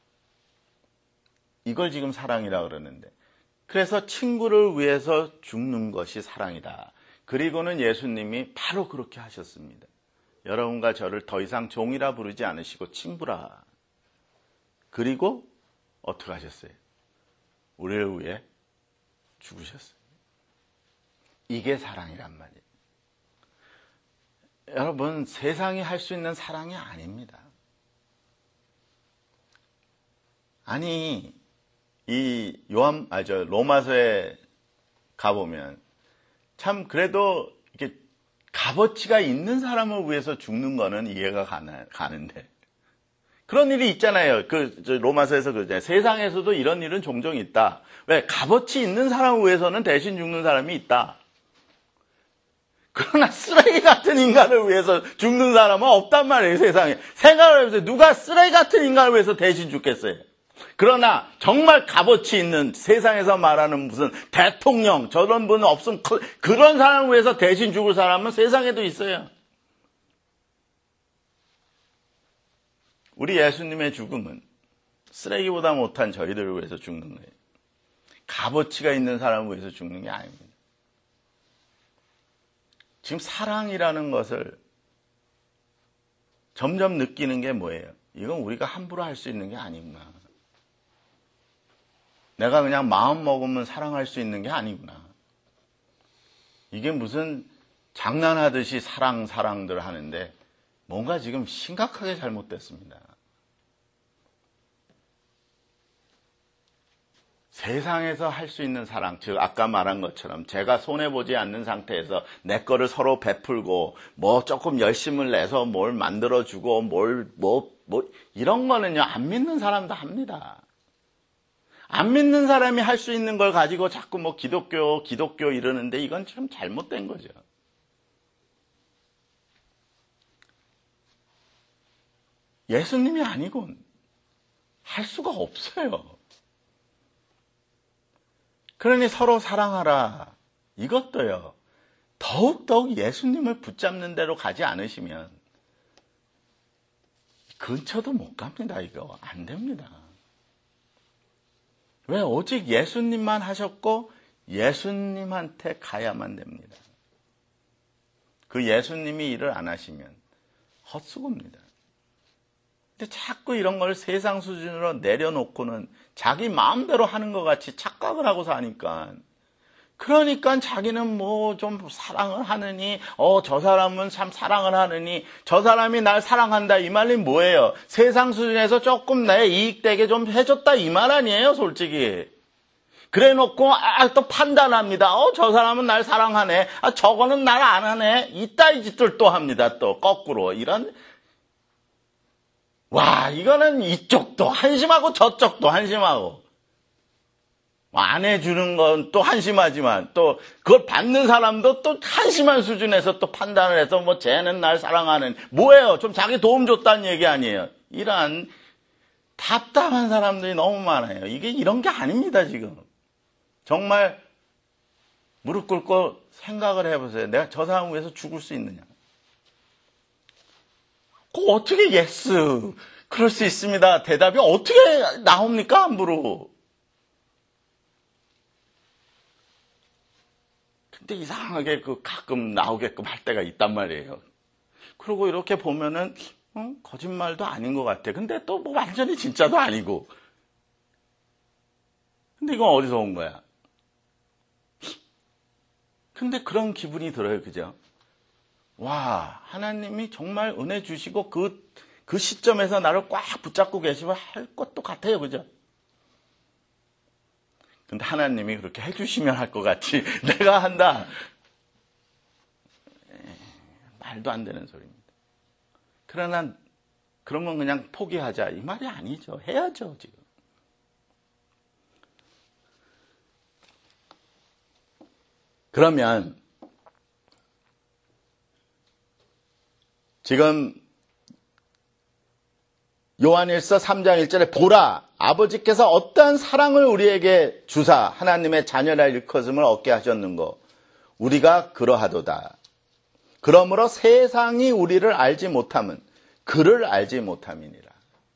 이걸 지금 사랑이라 그러는데 그래서 친구를 위해서 죽는 것이 사랑이다. 그리고는 예수님이 바로 그렇게 하셨습니다. 여러분과 저를 더 이상 종이라 부르지 않으시고 친구라. 그리고 어떻게 하셨어요? 우리를 위해 죽으셨어요. 이게 사랑이란 말이에요. 여러분 세상이 할 수 있는 사랑이 아닙니다. 아니 이 요한 아저 로마서에 가보면 참 그래도 이렇게 값어치가 있는 사람을 위해서 죽는 거는 이해가 가나, 가는데 그런 일이 있잖아요. 그 로마서에서 그러잖아요. 세상에서도 이런 일은 종종 있다. 왜? 값어치 있는 사람을 위해서는 대신 죽는 사람이 있다. 그러나 쓰레기 같은 인간을 위해서 죽는 사람은 없단 말이에요. 세상에. 생각을 해보세요. 누가 쓰레기 같은 인간을 위해서 대신 죽겠어요. 그러나 정말 값어치 있는 세상에서 말하는 무슨 대통령 저런 분은 없으면 그런 사람을 위해서 대신 죽을 사람은 세상에도 있어요. 우리 예수님의 죽음은 쓰레기보다 못한 저희들을 위해서 죽는 거예요. 값어치가 있는 사람을 위해서 죽는 게 아닙니다. 지금 사랑이라는 것을 점점 느끼는 게 뭐예요? 이건 우리가 함부로 할 수 있는 게 아니구나. 내가 그냥 마음 먹으면 사랑할 수 있는 게 아니구나. 이게 무슨 장난하듯이 사랑 사랑들 하는데 뭔가 지금 심각하게 잘못됐습니다. 세상에서 할 수 있는 사랑, 즉 아까 말한 것처럼 제가 손해보지 않는 상태에서 내 거를 서로 베풀고 뭐 조금 열심을 내서 뭘 만들어주고 뭘 뭐 뭐 이런 거는요 안 믿는 사람도 합니다. 안 믿는 사람이 할 수 있는 걸 가지고 자꾸 뭐 기독교 기독교 이러는데 이건 참 잘못된 거죠. 예수님이 아니곤 할 수가 없어요. 그러니 서로 사랑하라. 이것도요. 더욱더욱 예수님을 붙잡는 대로 가지 않으시면 근처도 못 갑니다. 이거 안 됩니다. 왜? 오직 예수님만 하셨고 예수님한테 가야만 됩니다. 그 예수님이 일을 안 하시면 헛수고입니다. 근데 자꾸 이런 걸 세상 수준으로 내려놓고는 자기 마음대로 하는 것 같이 착각을 하고 사니까 그러니까 자기는 뭐 좀 사랑을 하느니 어 저 사람은 참 사랑을 하느니 저 사람이 날 사랑한다 이 말이 뭐예요? 세상 수준에서 조금 내 이익되게 좀 해줬다 이 말 아니에요 솔직히. 그래 놓고 아, 또 판단합니다. 어 저 사람은 날 사랑하네. 아 저거는 날 안 하네. 이따위 짓들 또 합니다. 또 거꾸로 이런. 와, 이거는 이쪽도 한심하고 저쪽도 한심하고. 안 해주는 건 또 한심하지만 또 그걸 받는 사람도 또 한심한 수준에서 또 판단을 해서 뭐 쟤는 날 사랑하는 뭐예요? 좀 자기 도움 줬다는 얘기 아니에요. 이러한 답답한 사람들이 너무 많아요. 이게 이런 게 아닙니다, 지금. 정말 무릎 꿇고 생각을 해보세요. 내가 저 사람을 위해서 죽을 수 있느냐? 그 어떻게 예스 그럴 수 있습니다. 대답이 어떻게 나옵니까? 함부로. 근데 이상하게 그 가끔 나오게끔 할 때가 있단 말이에요. 그리고 이렇게 보면은 어? 거짓말도 아닌 것 같아. 근데 또 뭐 완전히 진짜도 아니고. 근데 이건 어디서 온 거야? 근데 그런 기분이 들어요. 그죠? 와, 하나님이 정말 은혜 주시고 그, 그 시점에서 나를 꽉 붙잡고 계시면 할 것도 같아요. 그죠? 근데 하나님이 그렇게 해주시면 할 것 같지. 내가 한다. 에이, 말도 안 되는 소리입니다. 그러나 그런 건 그냥 포기하자. 이 말이 아니죠. 해야죠, 지금. 그러면 지금 요한일서 삼 장 일 절에 보라 아버지께서 어떠한 사랑을 우리에게 주사 하나님의 자녀라 일컫음을 얻게 하셨는고 우리가 그러하도다. 그러므로 세상이 우리를 알지 못함은 그를 알지 못함이니라.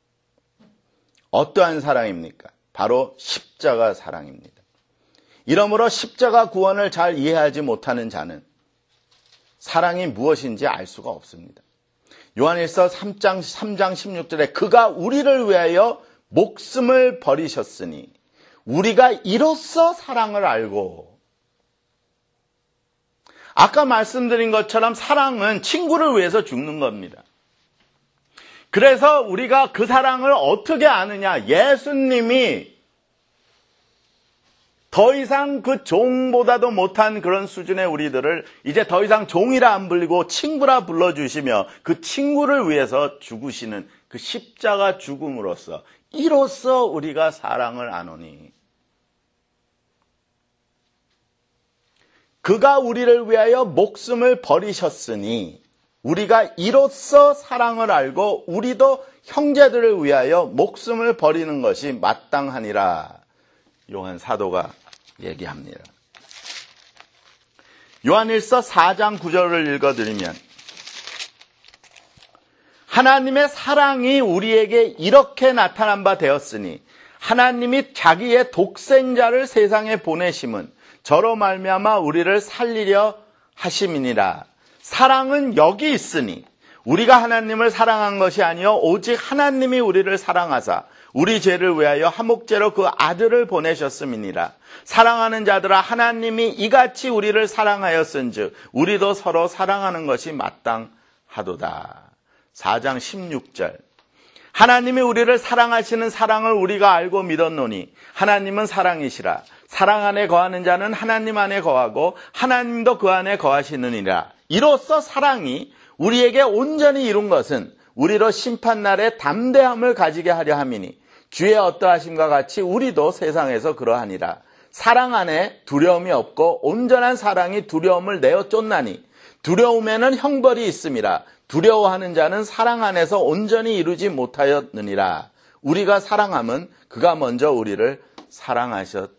어떠한 사랑입니까? 바로 십자가 사랑입니다. 이러므로 십자가 구원을 잘 이해하지 못하는 자는 사랑이 무엇인지 알 수가 없습니다. 요한일서 삼 장, 삼 장 십육 절에 그가 우리를 위하여 목숨을 버리셨으니 우리가 이로써 사랑을 알고. 아까 말씀드린 것처럼 사랑은 친구를 위해서 죽는 겁니다. 그래서 우리가 그 사랑을 어떻게 아느냐? 예수님이 더 이상 그 종보다도 못한 그런 수준의 우리들을 이제 더 이상 종이라 안 불리고 친구라 불러주시며 그 친구를 위해서 죽으시는 그 십자가 죽음으로써 이로써 우리가 사랑을 아노니. 그가 우리를 위하여 목숨을 버리셨으니 우리가 이로써 사랑을 알고 우리도 형제들을 위하여 목숨을 버리는 것이 마땅하니라. 요한 사도가 얘기합니다. 요한일서 사 장 구 절을 읽어드리면 하나님의 사랑이 우리에게 이렇게 나타난 바 되었으니 하나님이 자기의 독생자를 세상에 보내심은 저로 말미암아 우리를 살리려 하심이니라. 사랑은 여기 있으니 우리가 하나님을 사랑한 것이 아니요 오직 하나님이 우리를 사랑하사 우리 죄를 위하여 화목제로 그 아들을 보내셨음이니라. 사랑하는 자들아 하나님이 이같이 우리를 사랑하였은즉 우리도 서로 사랑하는 것이 마땅하도다. 사 장 십육 절. 하나님이 우리를 사랑하시는 사랑을 우리가 알고 믿었노니 하나님은 사랑이시라. 사랑 안에 거하는 자는 하나님 안에 거하고 하나님도 그 안에 거하시느니라. 이로써 사랑이 우리에게 온전히 이룬 것은 우리로 심판날에 담대함을 가지게 하려 함이니 주의 어떠하심과 같이 우리도 세상에서 그러하니라. 사랑 안에 두려움이 없고 온전한 사랑이 두려움을 내어 쫓나니 두려움에는 형벌이 있음이라. 두려워하는 자는 사랑 안에서 온전히 이루지 못하였느니라. 우리가 사랑함은 그가 먼저 우리를 사랑하셨음이니라.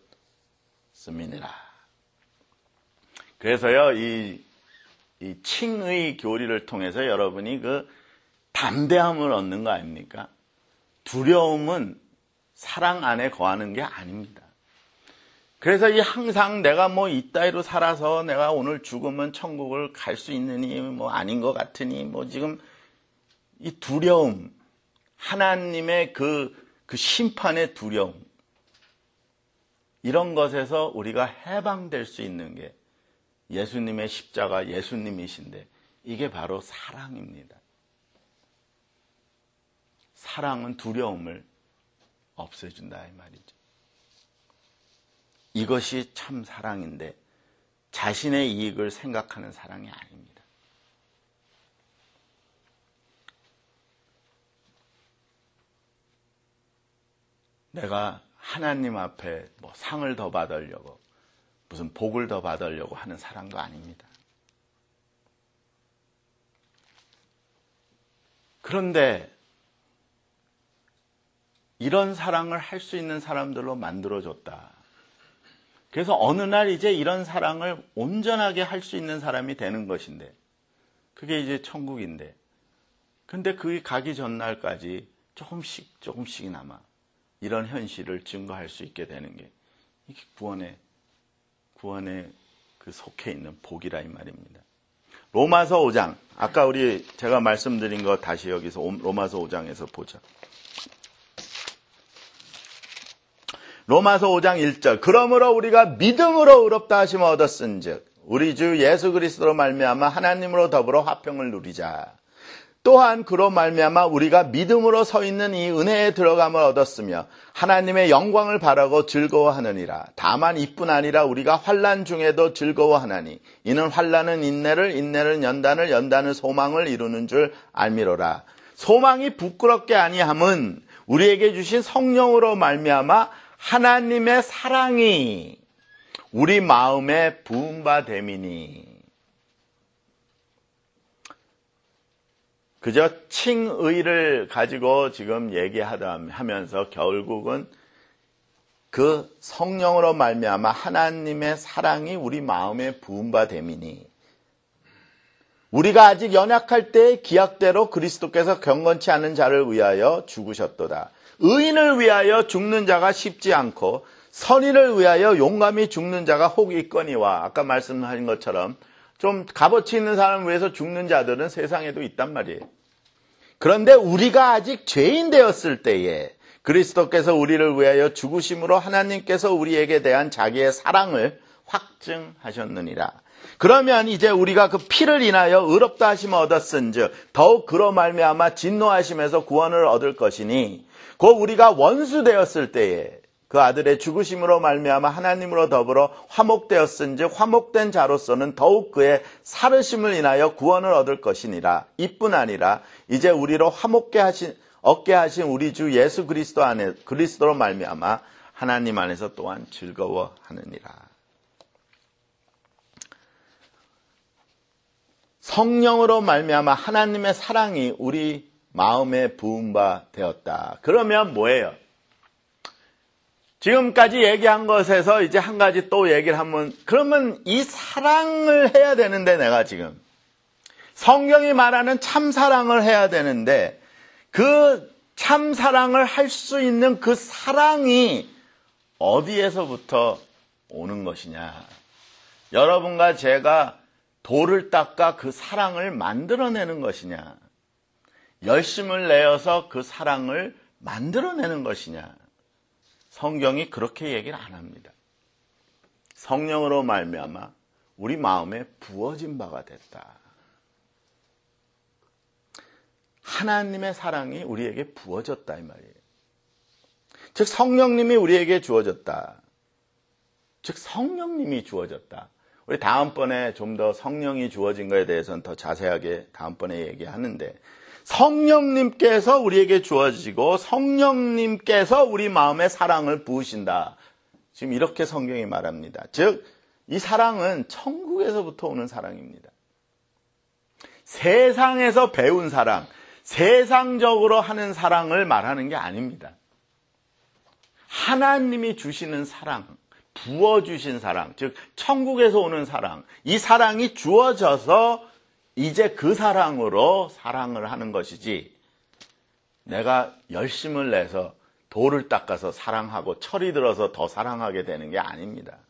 그래서요, 이, 이 칭의 교리를 통해서 여러분이 그 담대함을 얻는 거 아닙니까? 두려움은 사랑 안에 거하는 게 아닙니다. 그래서 이 항상 내가 뭐 이따위로 살아서 내가 오늘 죽으면 천국을 갈 수 있느니 뭐 아닌 것 같으니 뭐 지금 이 두려움, 하나님의 그, 그 심판의 두려움, 이런 것에서 우리가 해방될 수 있는 게 예수님의 십자가, 예수님이신데 이게 바로 사랑입니다. 사랑은 두려움을 없애준다 이 말이죠. 이것이 참 사랑인데 자신의 이익을 생각하는 사랑이 아닙니다. 내가 하나님 앞에 뭐 상을 더 받으려고 무슨 복을 더 받으려고 하는 사랑도 아닙니다. 그런데 이런 사랑을 할 수 있는 사람들로 만들어줬다. 그래서 어느 날 이제 이런 사랑을 온전하게 할 수 있는 사람이 되는 것인데 그게 이제 천국인데 근데 그게 가기 전날까지 조금씩 조금씩이나마 이런 현실을 증거할 수 있게 되는 게 이게 구원의 구원의 그 속해 있는 복이라 이 말입니다. 로마서 오 장 아까 우리 제가 말씀드린 거 다시 여기서 로마서 오 장에서 보자. 로마서 오 장 일 절. 그러므로 우리가 믿음으로 의롭다 하심을 얻었은즉 우리 주 예수 그리스도로 말미암아 하나님으로 더불어 화평을 누리자. 또한 그로 말미암아 우리가 믿음으로 서 있는 이 은혜에 들어감을 얻었으며 하나님의 영광을 바라고 즐거워하느니라. 다만 이뿐 아니라 우리가 환난 중에도 즐거워하나니 이는 환난은 인내를, 인내는 연단을, 연단은 소망을 이루는 줄 알미로라. 소망이 부끄럽게 아니함은 우리에게 주신 성령으로 말미암아 하나님의 사랑이 우리 마음에 부은 바 됨이니. 그저 칭의를 가지고 지금 얘기하다 하면서 결국은 그 성령으로 말미암아 하나님의 사랑이 우리 마음에 부은 바 됨이니. 우리가 아직 연약할 때의 기약대로 그리스도께서 경건치 않은 자를 위하여 죽으셨도다. 의인을 위하여 죽는 자가 쉽지 않고 선인을 위하여 용감히 죽는 자가 혹 있거니와. 아까 말씀하신 것처럼 좀 값어치 있는 사람을 위해서 죽는 자들은 세상에도 있단 말이에요. 그런데 우리가 아직 죄인 되었을 때에 그리스도께서 우리를 위하여 죽으심으로 하나님께서 우리에게 대한 자기의 사랑을 확증하셨느니라. 그러면 이제 우리가 그 피를 인하여 의롭다 하심을 얻었은즉 더욱 그로 말미암아 진노하심에서 구원을 얻을 것이니 곧 우리가 원수 되었을 때에 그 아들의 죽으심으로 말미암아 하나님으로 더불어 화목되었은즉 화목된 자로서는 더욱 그의 살으심을 인하여 구원을 얻을 것이니라. 이뿐 아니라 이제 우리로 화목게 하신 얻게 하신 우리 주 예수 그리스도 안에 그리스도로 말미암아 하나님 안에서 또한 즐거워하느니라. 성령으로 말미암아 하나님의 사랑이 우리 마음에 부은 바 되었다. 그러면 뭐예요? 지금까지 얘기한 것에서 이제 한 가지 또 얘기를 하면, 그러면 이 사랑을 해야 되는데 내가 지금 성경이 말하는 참사랑을 해야 되는데 그 참사랑을 할 수 있는 그 사랑이 어디에서부터 오는 것이냐. 여러분과 제가 돌을 닦아 그 사랑을 만들어내는 것이냐, 열심을 내어서 그 사랑을 만들어내는 것이냐. 성경이 그렇게 얘기를 안 합니다. 성령으로 말미암아 우리 마음에 부어진 바가 됐다. 하나님의 사랑이 우리에게 부어졌다 이 말이에요. 즉 성령님이 우리에게 주어졌다. 즉 성령님이 주어졌다. 우리 다음번에 좀 더 성령이 주어진 것에 대해서는 더 자세하게 다음번에 얘기하는데, 성령님께서 우리에게 주어지고 성령님께서 우리 마음에 사랑을 부으신다. 지금 이렇게 성경이 말합니다. 즉 이 사랑은 천국에서부터 오는 사랑입니다. 세상에서 배운 사랑, 세상적으로 하는 사랑을 말하는 게 아닙니다. 하나님이 주시는 사랑, 부어주신 사랑, 즉 천국에서 오는 사랑, 이 사랑이 주어져서 이제 그 사랑으로 사랑을 하는 것이지, 내가 열심을 내서 돌을 닦아서 사랑하고 철이 들어서 더 사랑하게 되는 게 아닙니다.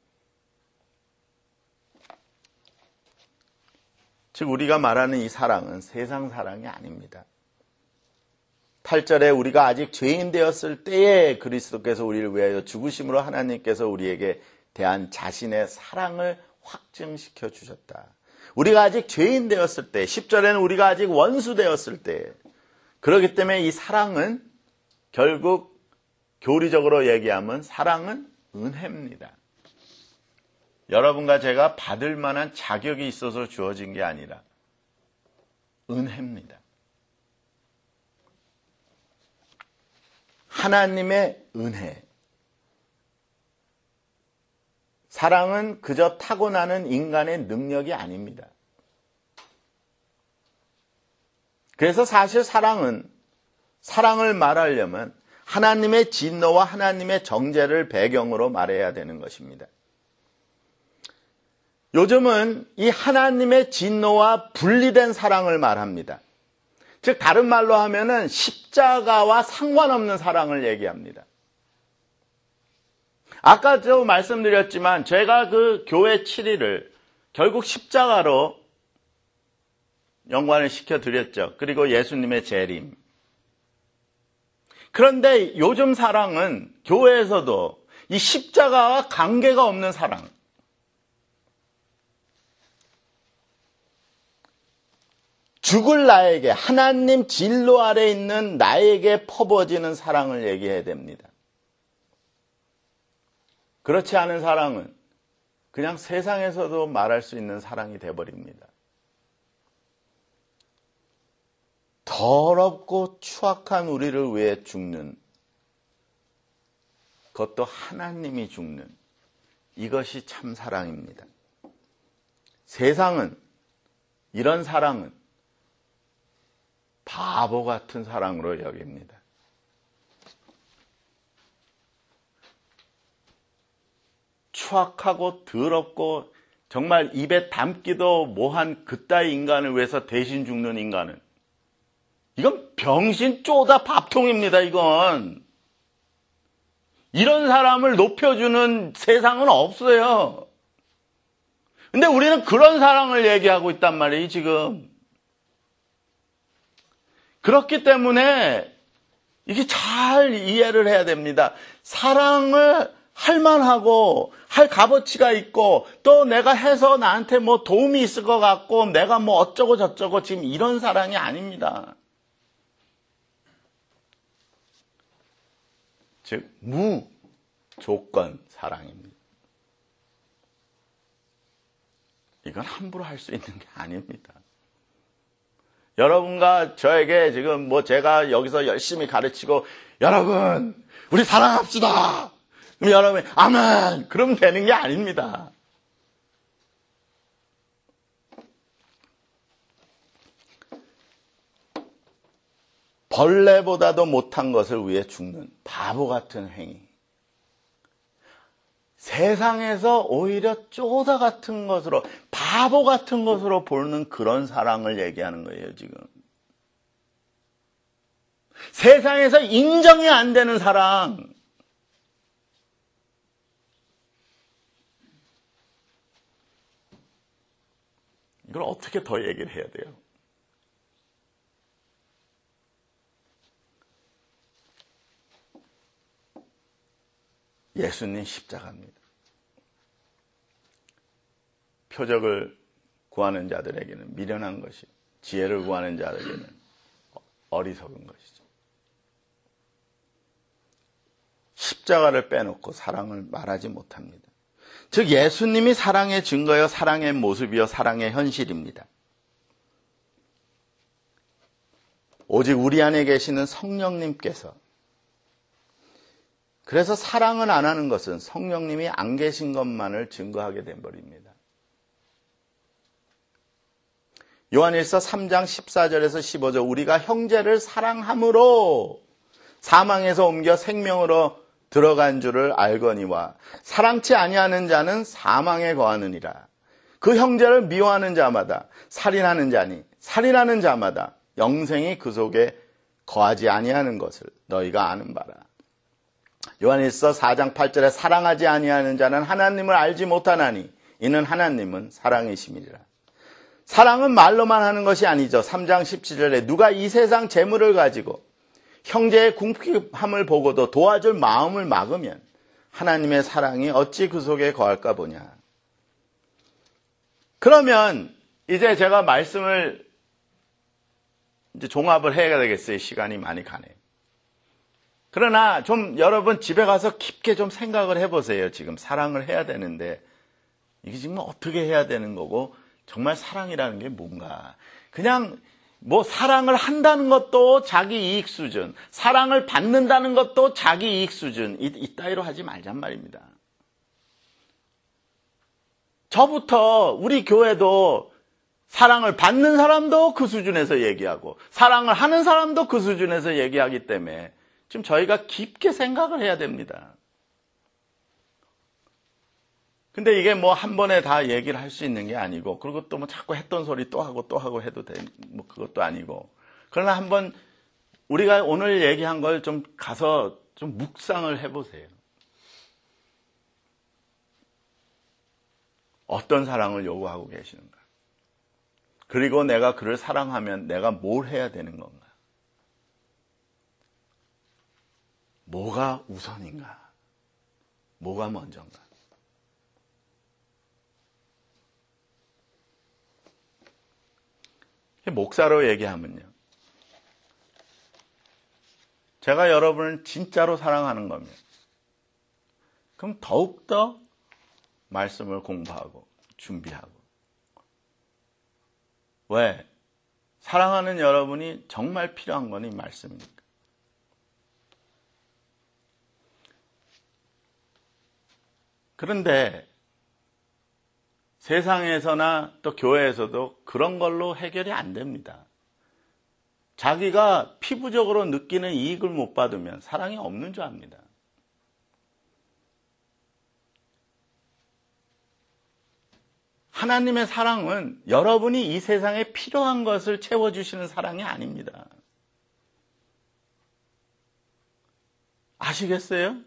즉 우리가 말하는 이 사랑은 세상 사랑이 아닙니다. 팔 절에 우리가 아직 죄인 되었을 때에 그리스도께서 우리를 위하여 죽으심으로 하나님께서 우리에게 대한 자신의 사랑을 확증시켜 주셨다. 우리가 아직 죄인 되었을 때, 십 절에는 우리가 아직 원수 되었을 때, 그렇기 때문에 이 사랑은 결국 교리적으로 얘기하면 사랑은 은혜입니다. 여러분과 제가 받을 만한 자격이 있어서 주어진 게 아니라 은혜입니다. 하나님의 은혜. 사랑은 그저 타고나는 인간의 능력이 아닙니다. 그래서 사실 사랑은, 사랑을 말하려면 하나님의 진노와 하나님의 정죄를 배경으로 말해야 되는 것입니다. 요즘은 이 하나님의 진노와 분리된 사랑을 말합니다. 즉 다른 말로 하면은 십자가와 상관없는 사랑을 얘기합니다. 아까 저 말씀드렸지만 제가 그 교회 칠 일을 결국 십자가로 연관을 시켜드렸죠. 그리고 예수님의 재림. 그런데 요즘 사랑은 교회에서도 이 십자가와 관계가 없는 사랑, 죽을 나에게, 하나님 진노 아래 있는 나에게 퍼부어지는 사랑을 얘기해야 됩니다. 그렇지 않은 사랑은 그냥 세상에서도 말할 수 있는 사랑이 되어버립니다. 더럽고 추악한 우리를 위해 죽는, 그것도 하나님이 죽는, 이것이 참 사랑입니다. 세상은, 이런 사랑은 바보 같은 사랑으로 여깁니다. 추악하고 더럽고 정말 입에 담기도 뭐한 그따위 인간을 위해서 대신 죽는 인간은, 이건 병신 쪼다 밥통입니다. 이건 이런 사람을 높여주는 세상은 없어요. 근데 우리는 그런 사랑을 얘기하고 있단 말이에요 지금. 그렇기 때문에 이게 잘 이해를 해야 됩니다. 사랑을 할 만하고 할 값어치가 있고 또 내가 해서 나한테 뭐 도움이 있을 것 같고 내가 뭐 어쩌고 저쩌고, 지금 이런 사랑이 아닙니다. 즉 무조건 사랑입니다. 이건 함부로 할 수 있는 게 아닙니다. 여러분과 저에게 지금 뭐 제가 여기서 열심히 가르치고 여러분 우리 사랑합시다, 그럼 여러분이 아멘 그러면 되는 게 아닙니다. 벌레보다도 못한 것을 위해 죽는 바보 같은 행위, 세상에서 오히려 쪼다 같은 것으로, 바보 같은 것으로 보는 그런 사랑을 얘기하는 거예요 지금. 세상에서 인정이 안 되는 사랑, 이걸 어떻게 더 얘기를 해야 돼요? 예수님 십자가입니다. 표적을 구하는 자들에게는 미련한 것이, 지혜를 구하는 자들에게는 어리석은 것이죠. 십자가를 빼놓고 사랑을 말하지 못합니다. 즉 예수님이 사랑의 증거여 사랑의 모습이여 사랑의 현실입니다. 오직 우리 안에 계시는 성령님께서, 그래서 사랑을 안 하는 것은 성령님이 안 계신 것만을 증거하게 돼버립니다. 요한일서 삼 장 십사 절에서 십오 절, 우리가 형제를 사랑함으로 사망에서 옮겨 생명으로 들어간 줄을 알거니와 사랑치 아니하는 자는 사망에 거하느니라. 그 형제를 미워하는 자마다 살인하는 자니 살인하는 자마다 영생이 그 속에 거하지 아니하는 것을 너희가 아는 바라. 요한일서 사 장 팔 절에 사랑하지 아니하는 자는 하나님을 알지 못하나니 이는 하나님은 사랑이심이라. 사랑은 말로만 하는 것이 아니죠. 삼 장 십칠 절에 누가 이 세상 재물을 가지고 형제의 궁핍함을 보고도 도와줄 마음을 막으면 하나님의 사랑이 어찌 그 속에 거할까 보냐. 그러면 이제 제가 말씀을 이제 종합을 해야 되겠어요. 시간이 많이 가네요. 그러나 좀 여러분 집에 가서 깊게 좀 생각을 해보세요. 지금 사랑을 해야 되는데 이게 지금 어떻게 해야 되는 거고 정말 사랑이라는 게 뭔가. 그냥 뭐 사랑을 한다는 것도 자기 이익 수준, 사랑을 받는다는 것도 자기 이익 수준, 이따위로 하지 말잔 말입니다. 저부터 우리 교회도 사랑을 받는 사람도 그 수준에서 얘기하고 사랑을 하는 사람도 그 수준에서 얘기하기 때문에 지금 저희가 깊게 생각을 해야 됩니다. 근데 이게 뭐 한 번에 다 얘기를 할 수 있는 게 아니고, 그리고 또 뭐 자꾸 했던 소리 또 하고 또 하고 해도 돼, 뭐 그것도 아니고. 그러나 한번 우리가 오늘 얘기한 걸 좀 가서 좀 묵상을 해보세요. 어떤 사랑을 요구하고 계시는가? 그리고 내가 그를 사랑하면 내가 뭘 해야 되는 건가? 뭐가 우선인가? 뭐가 먼저인가? 목사로 얘기하면요, 제가 여러분을 진짜로 사랑하는 거면 그럼 더욱더 말씀을 공부하고 준비하고. 왜? 사랑하는 여러분이 정말 필요한 건 이 말씀이니까. 그런데 세상에서나 또 교회에서도 그런 걸로 해결이 안 됩니다. 자기가 피부적으로 느끼는 이익을 못 받으면 사랑이 없는 줄 압니다. 하나님의 사랑은 여러분이 이 세상에 필요한 것을 채워주시는 사랑이 아닙니다. 아시겠어요?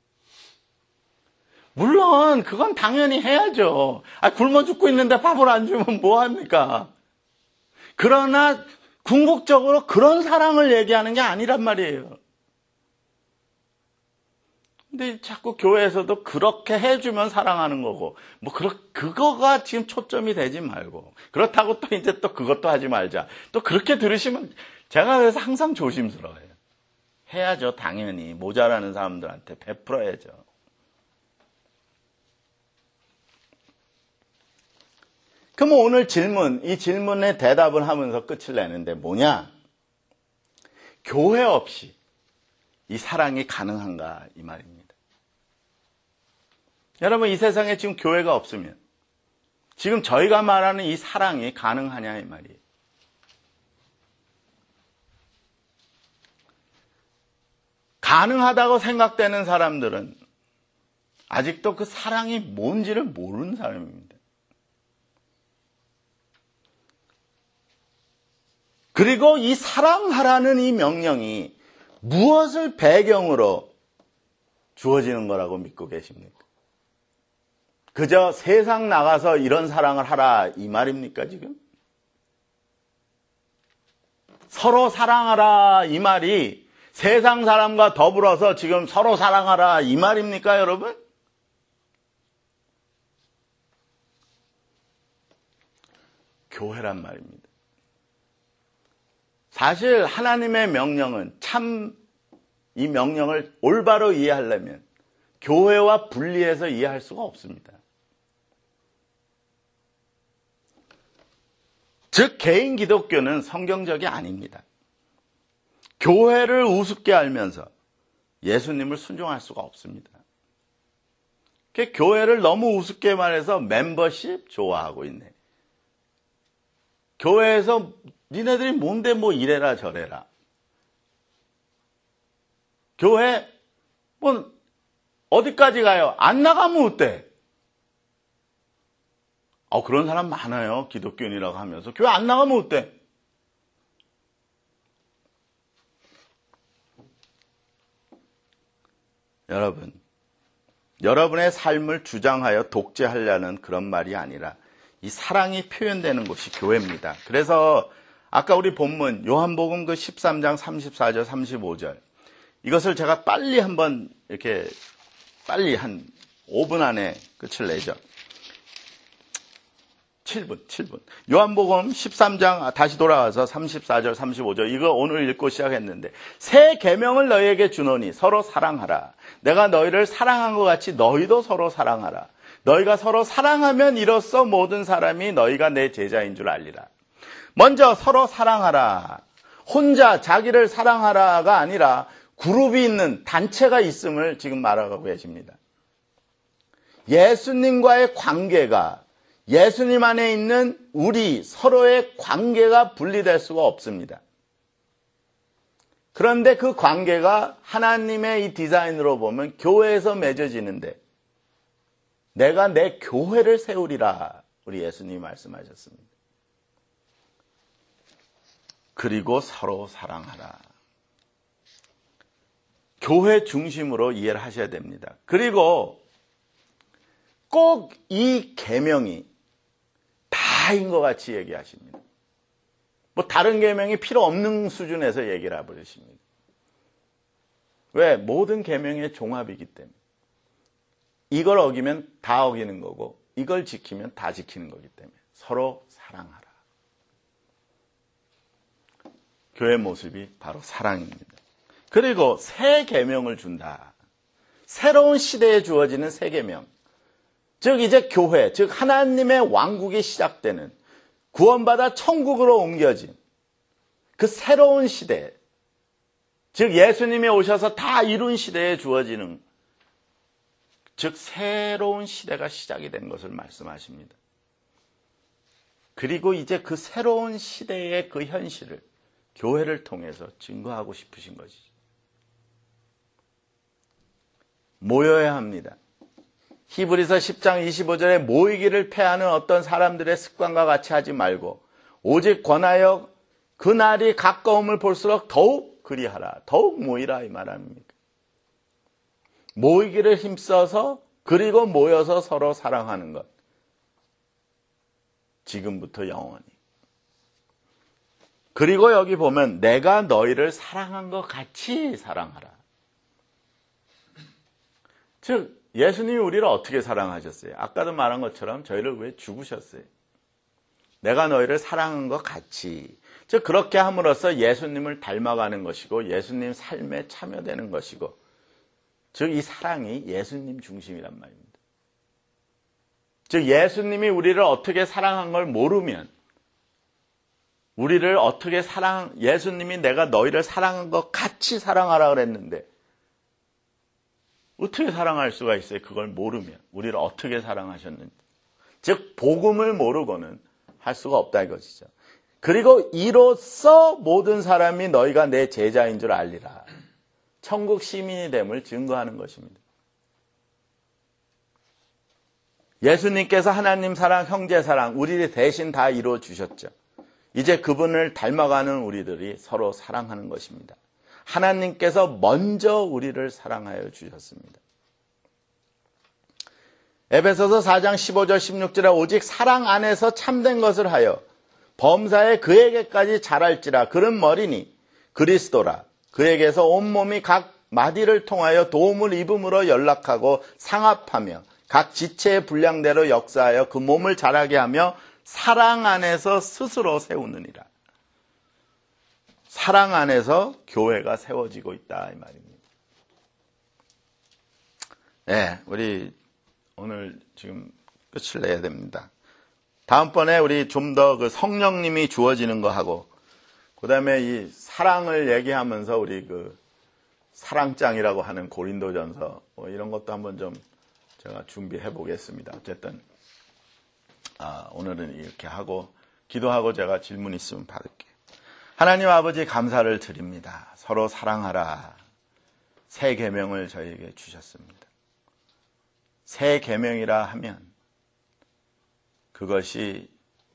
물론 그건 당연히 해야죠. 아, 굶어 죽고 있는데 밥을 안 주면 뭐합니까? 그러나 궁극적으로 그런 사랑을 얘기하는 게 아니란 말이에요. 근데 자꾸 교회에서도 그렇게 해주면 사랑하는 거고, 뭐 그러, 그거가 지금 초점이 되지 말고, 그렇다고 또 이제 또 그것도 하지 말자, 또 그렇게 들으시면 제가 그래서 항상 조심스러워요. 해야죠. 당연히 모자라는 사람들한테 베풀어야죠. 그럼 오늘 질문, 이 질문에 대답을 하면서 끝을 내는데 뭐냐? 교회 없이 이 사랑이 가능한가, 이 말입니다. 여러분, 이 세상에 지금 교회가 없으면 지금 저희가 말하는 이 사랑이 가능하냐, 이 말이에요. 가능하다고 생각되는 사람들은 아직도 그 사랑이 뭔지를 모르는 사람입니다. 그리고 이 사랑하라는 이 명령이 무엇을 배경으로 주어지는 거라고 믿고 계십니까? 그저 세상 나가서 이런 사랑을 하라 이 말입니까 지금? 서로 사랑하라 이 말이 세상 사람과 더불어서 지금 서로 사랑하라 이 말입니까 여러분? 교회란 말입니다. 사실 하나님의 명령은 참 이 명령을 올바로 이해하려면 교회와 분리해서 이해할 수가 없습니다. 즉 개인 기독교는 성경적이 아닙니다. 교회를 우습게 알면서 예수님을 순종할 수가 없습니다. 교회를 너무 우습게 말해서 멤버십 좋아하고 있네. 교회에서 니네들이 뭔데 뭐 이래라 저래라. 교회 뭐 어디까지 가요? 안 나가면 어때? 어, 그런 사람 많아요. 기독교인이라고 하면서 교회 안 나가면 어때? 여러분, 여러분의 삶을 주장하여 독재하려는 그런 말이 아니라 이 사랑이 표현되는 곳이 교회입니다. 그래서 아까 우리 본문 요한복음 그 십삼 장 삼십사 절 삼십오 절 이것을 제가 빨리 한번 이렇게 빨리 한 오 분 안에 끝을 내죠. 칠 분, 칠 분. 요한복음 십삼 장 다시 돌아와서 삼십사 절 삼십오 절 이거 오늘 읽고 시작했는데 새 계명을 너희에게 주노니 서로 사랑하라. 내가 너희를 사랑한 것 같이 너희도 서로 사랑하라. 너희가 서로 사랑하면 이로써 모든 사람이 너희가 내 제자인 줄 알리라. 먼저 서로 사랑하라. 혼자 자기를 사랑하라가 아니라 그룹이 있는 단체가 있음을 지금 말하고 계십니다. 예수님과의 관계가 예수님 안에 있는 우리 서로의 관계가 분리될 수가 없습니다. 그런데 그 관계가 하나님의 이 디자인으로 보면 교회에서 맺어지는데 내가 내 교회를 세우리라 우리 예수님이 말씀하셨습니다. 그리고 서로 사랑하라. 교회 중심으로 이해를 하셔야 됩니다. 그리고 꼭 이 계명이 다인 것 같이 얘기하십니다. 뭐 다른 계명이 필요 없는 수준에서 얘기를 해버리십니다. 왜? 모든 계명의 종합이기 때문에. 이걸 어기면 다 어기는 거고 이걸 지키면 다 지키는 거기 때문에 서로 사랑하라. 교회 모습이 바로 사랑입니다. 그리고 새 계명을 준다. 새로운 시대에 주어지는 새 계명. 즉 이제 교회, 즉 하나님의 왕국이 시작되는 구원받아 천국으로 옮겨진 그 새로운 시대, 즉 예수님이 오셔서 다 이룬 시대에 주어지는 즉 새로운 시대가 시작이 된 것을 말씀하십니다. 그리고 이제 그 새로운 시대의 그 현실을 교회를 통해서 증거하고 싶으신 것이죠. 모여야 합니다. 히브리서 십 장 이십오 절에 모이기를 패하는 어떤 사람들의 습관과 같이 하지 말고 오직 권하여 그 날이 가까움을 볼수록 더욱 그리하라. 더욱 모이라 이 말 아닙니까? 모이기를 힘써서 그리고 모여서 서로 사랑하는 것. 지금부터 영원히. 그리고 여기 보면 내가 너희를 사랑한 것 같이 사랑하라. 즉 예수님이 우리를 어떻게 사랑하셨어요? 아까도 말한 것처럼 저희를 왜 죽으셨어요? 내가 너희를 사랑한 것 같이. 즉 그렇게 함으로써 예수님을 닮아가는 것이고 예수님 삶에 참여되는 것이고 즉 이 사랑이 예수님 중심이란 말입니다. 즉 예수님이 우리를 어떻게 사랑한 걸 모르면 우리를 어떻게 사랑 예수님이 내가 너희를 사랑한 것 같이 사랑하라 그랬는데 어떻게 사랑할 수가 있어요? 그걸 모르면. 우리를 어떻게 사랑하셨는지. 즉 복음을 모르고는 할 수가 없다 이것이죠. 그리고 이로써 모든 사람이 너희가 내 제자인 줄 알리라. 천국 시민이 됨을 증거하는 것입니다. 예수님께서 하나님 사랑, 형제 사랑, 우리를 대신 다 이루어 주셨죠. 이제 그분을 닮아가는 우리들이 서로 사랑하는 것입니다. 하나님께서 먼저 우리를 사랑하여 주셨습니다. 에베소서 사 장 십오 절 십육 절에 오직 사랑 안에서 참된 것을 하여 범사에 그에게까지 자랄지라. 그는 머리니 그리스도라. 그에게서 온몸이 각 마디를 통하여 도움을 입음으로 연락하고 상합하며 각 지체의 분량대로 역사하여 그 몸을 자라게 하며 사랑 안에서 스스로 세우느니라. 사랑 안에서 교회가 세워지고 있다 이 말입니다. 네, 우리 오늘 지금 끝을 내야 됩니다. 다음번에 우리 좀 더 그 성령님이 주어지는 거 하고, 그 다음에 이 사랑을 얘기하면서 우리 그 사랑장이라고 하는 고린도전서 뭐 이런 것도 한번 좀 제가 준비해 보겠습니다. 어쨌든 아, 오늘은 이렇게 하고 기도하고 제가 질문 있으면 받을게요. 하나님 아버지 감사를 드립니다. 서로 사랑하라. 새 계명을 저희에게 주셨습니다. 새 계명이라 하면 그것이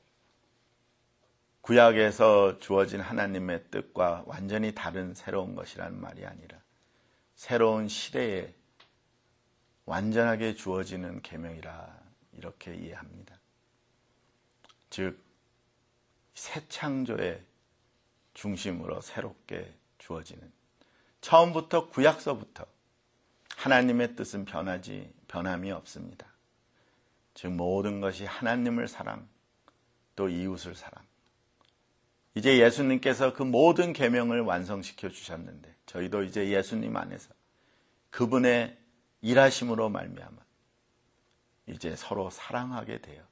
구약에서 주어진 하나님의 뜻과 완전히 다른 새로운 것이라는 말이 아니라 새로운 시대에 완전하게 주어지는 계명이라 이렇게 이해합니다. 즉 새 창조의 중심으로 새롭게 주어지는, 처음부터 구약서부터 하나님의 뜻은 변하지 변함이 없습니다. 즉 모든 것이 하나님을 사랑, 또 이웃을 사랑. 이제 예수님께서 그 모든 계명을 완성시켜 주셨는데 저희도 이제 예수님 안에서 그분의 일하심으로 말미암아 이제 서로 사랑하게 되어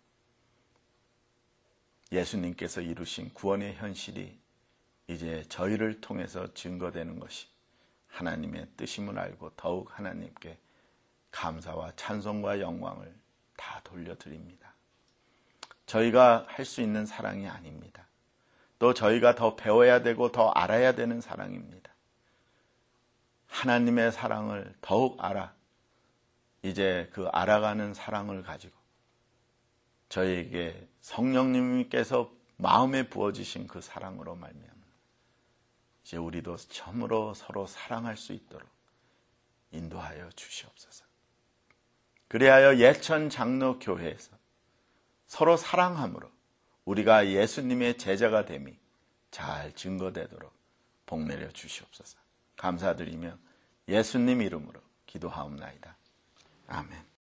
예수님께서 이루신 구원의 현실이 이제 저희를 통해서 증거되는 것이 하나님의 뜻임을 알고 더욱 하나님께 감사와 찬송과 영광을 다 돌려드립니다. 저희가 할 수 있는 사랑이 아닙니다. 또 저희가 더 배워야 되고 더 알아야 되는 사랑입니다. 하나님의 사랑을 더욱 알아 이제 그 알아가는 사랑을 가지고 저희에게 성령님께서 마음에 부어주신 그 사랑으로 말미암아 이제 우리도 참으로 서로 사랑할 수 있도록 인도하여 주시옵소서. 그리하여 예천 장로교회에서 서로 사랑함으로 우리가 예수님의 제자가 됨이 잘 증거되도록 복내려 주시옵소서. 감사드리며 예수님 이름으로 기도하옵나이다. 아멘.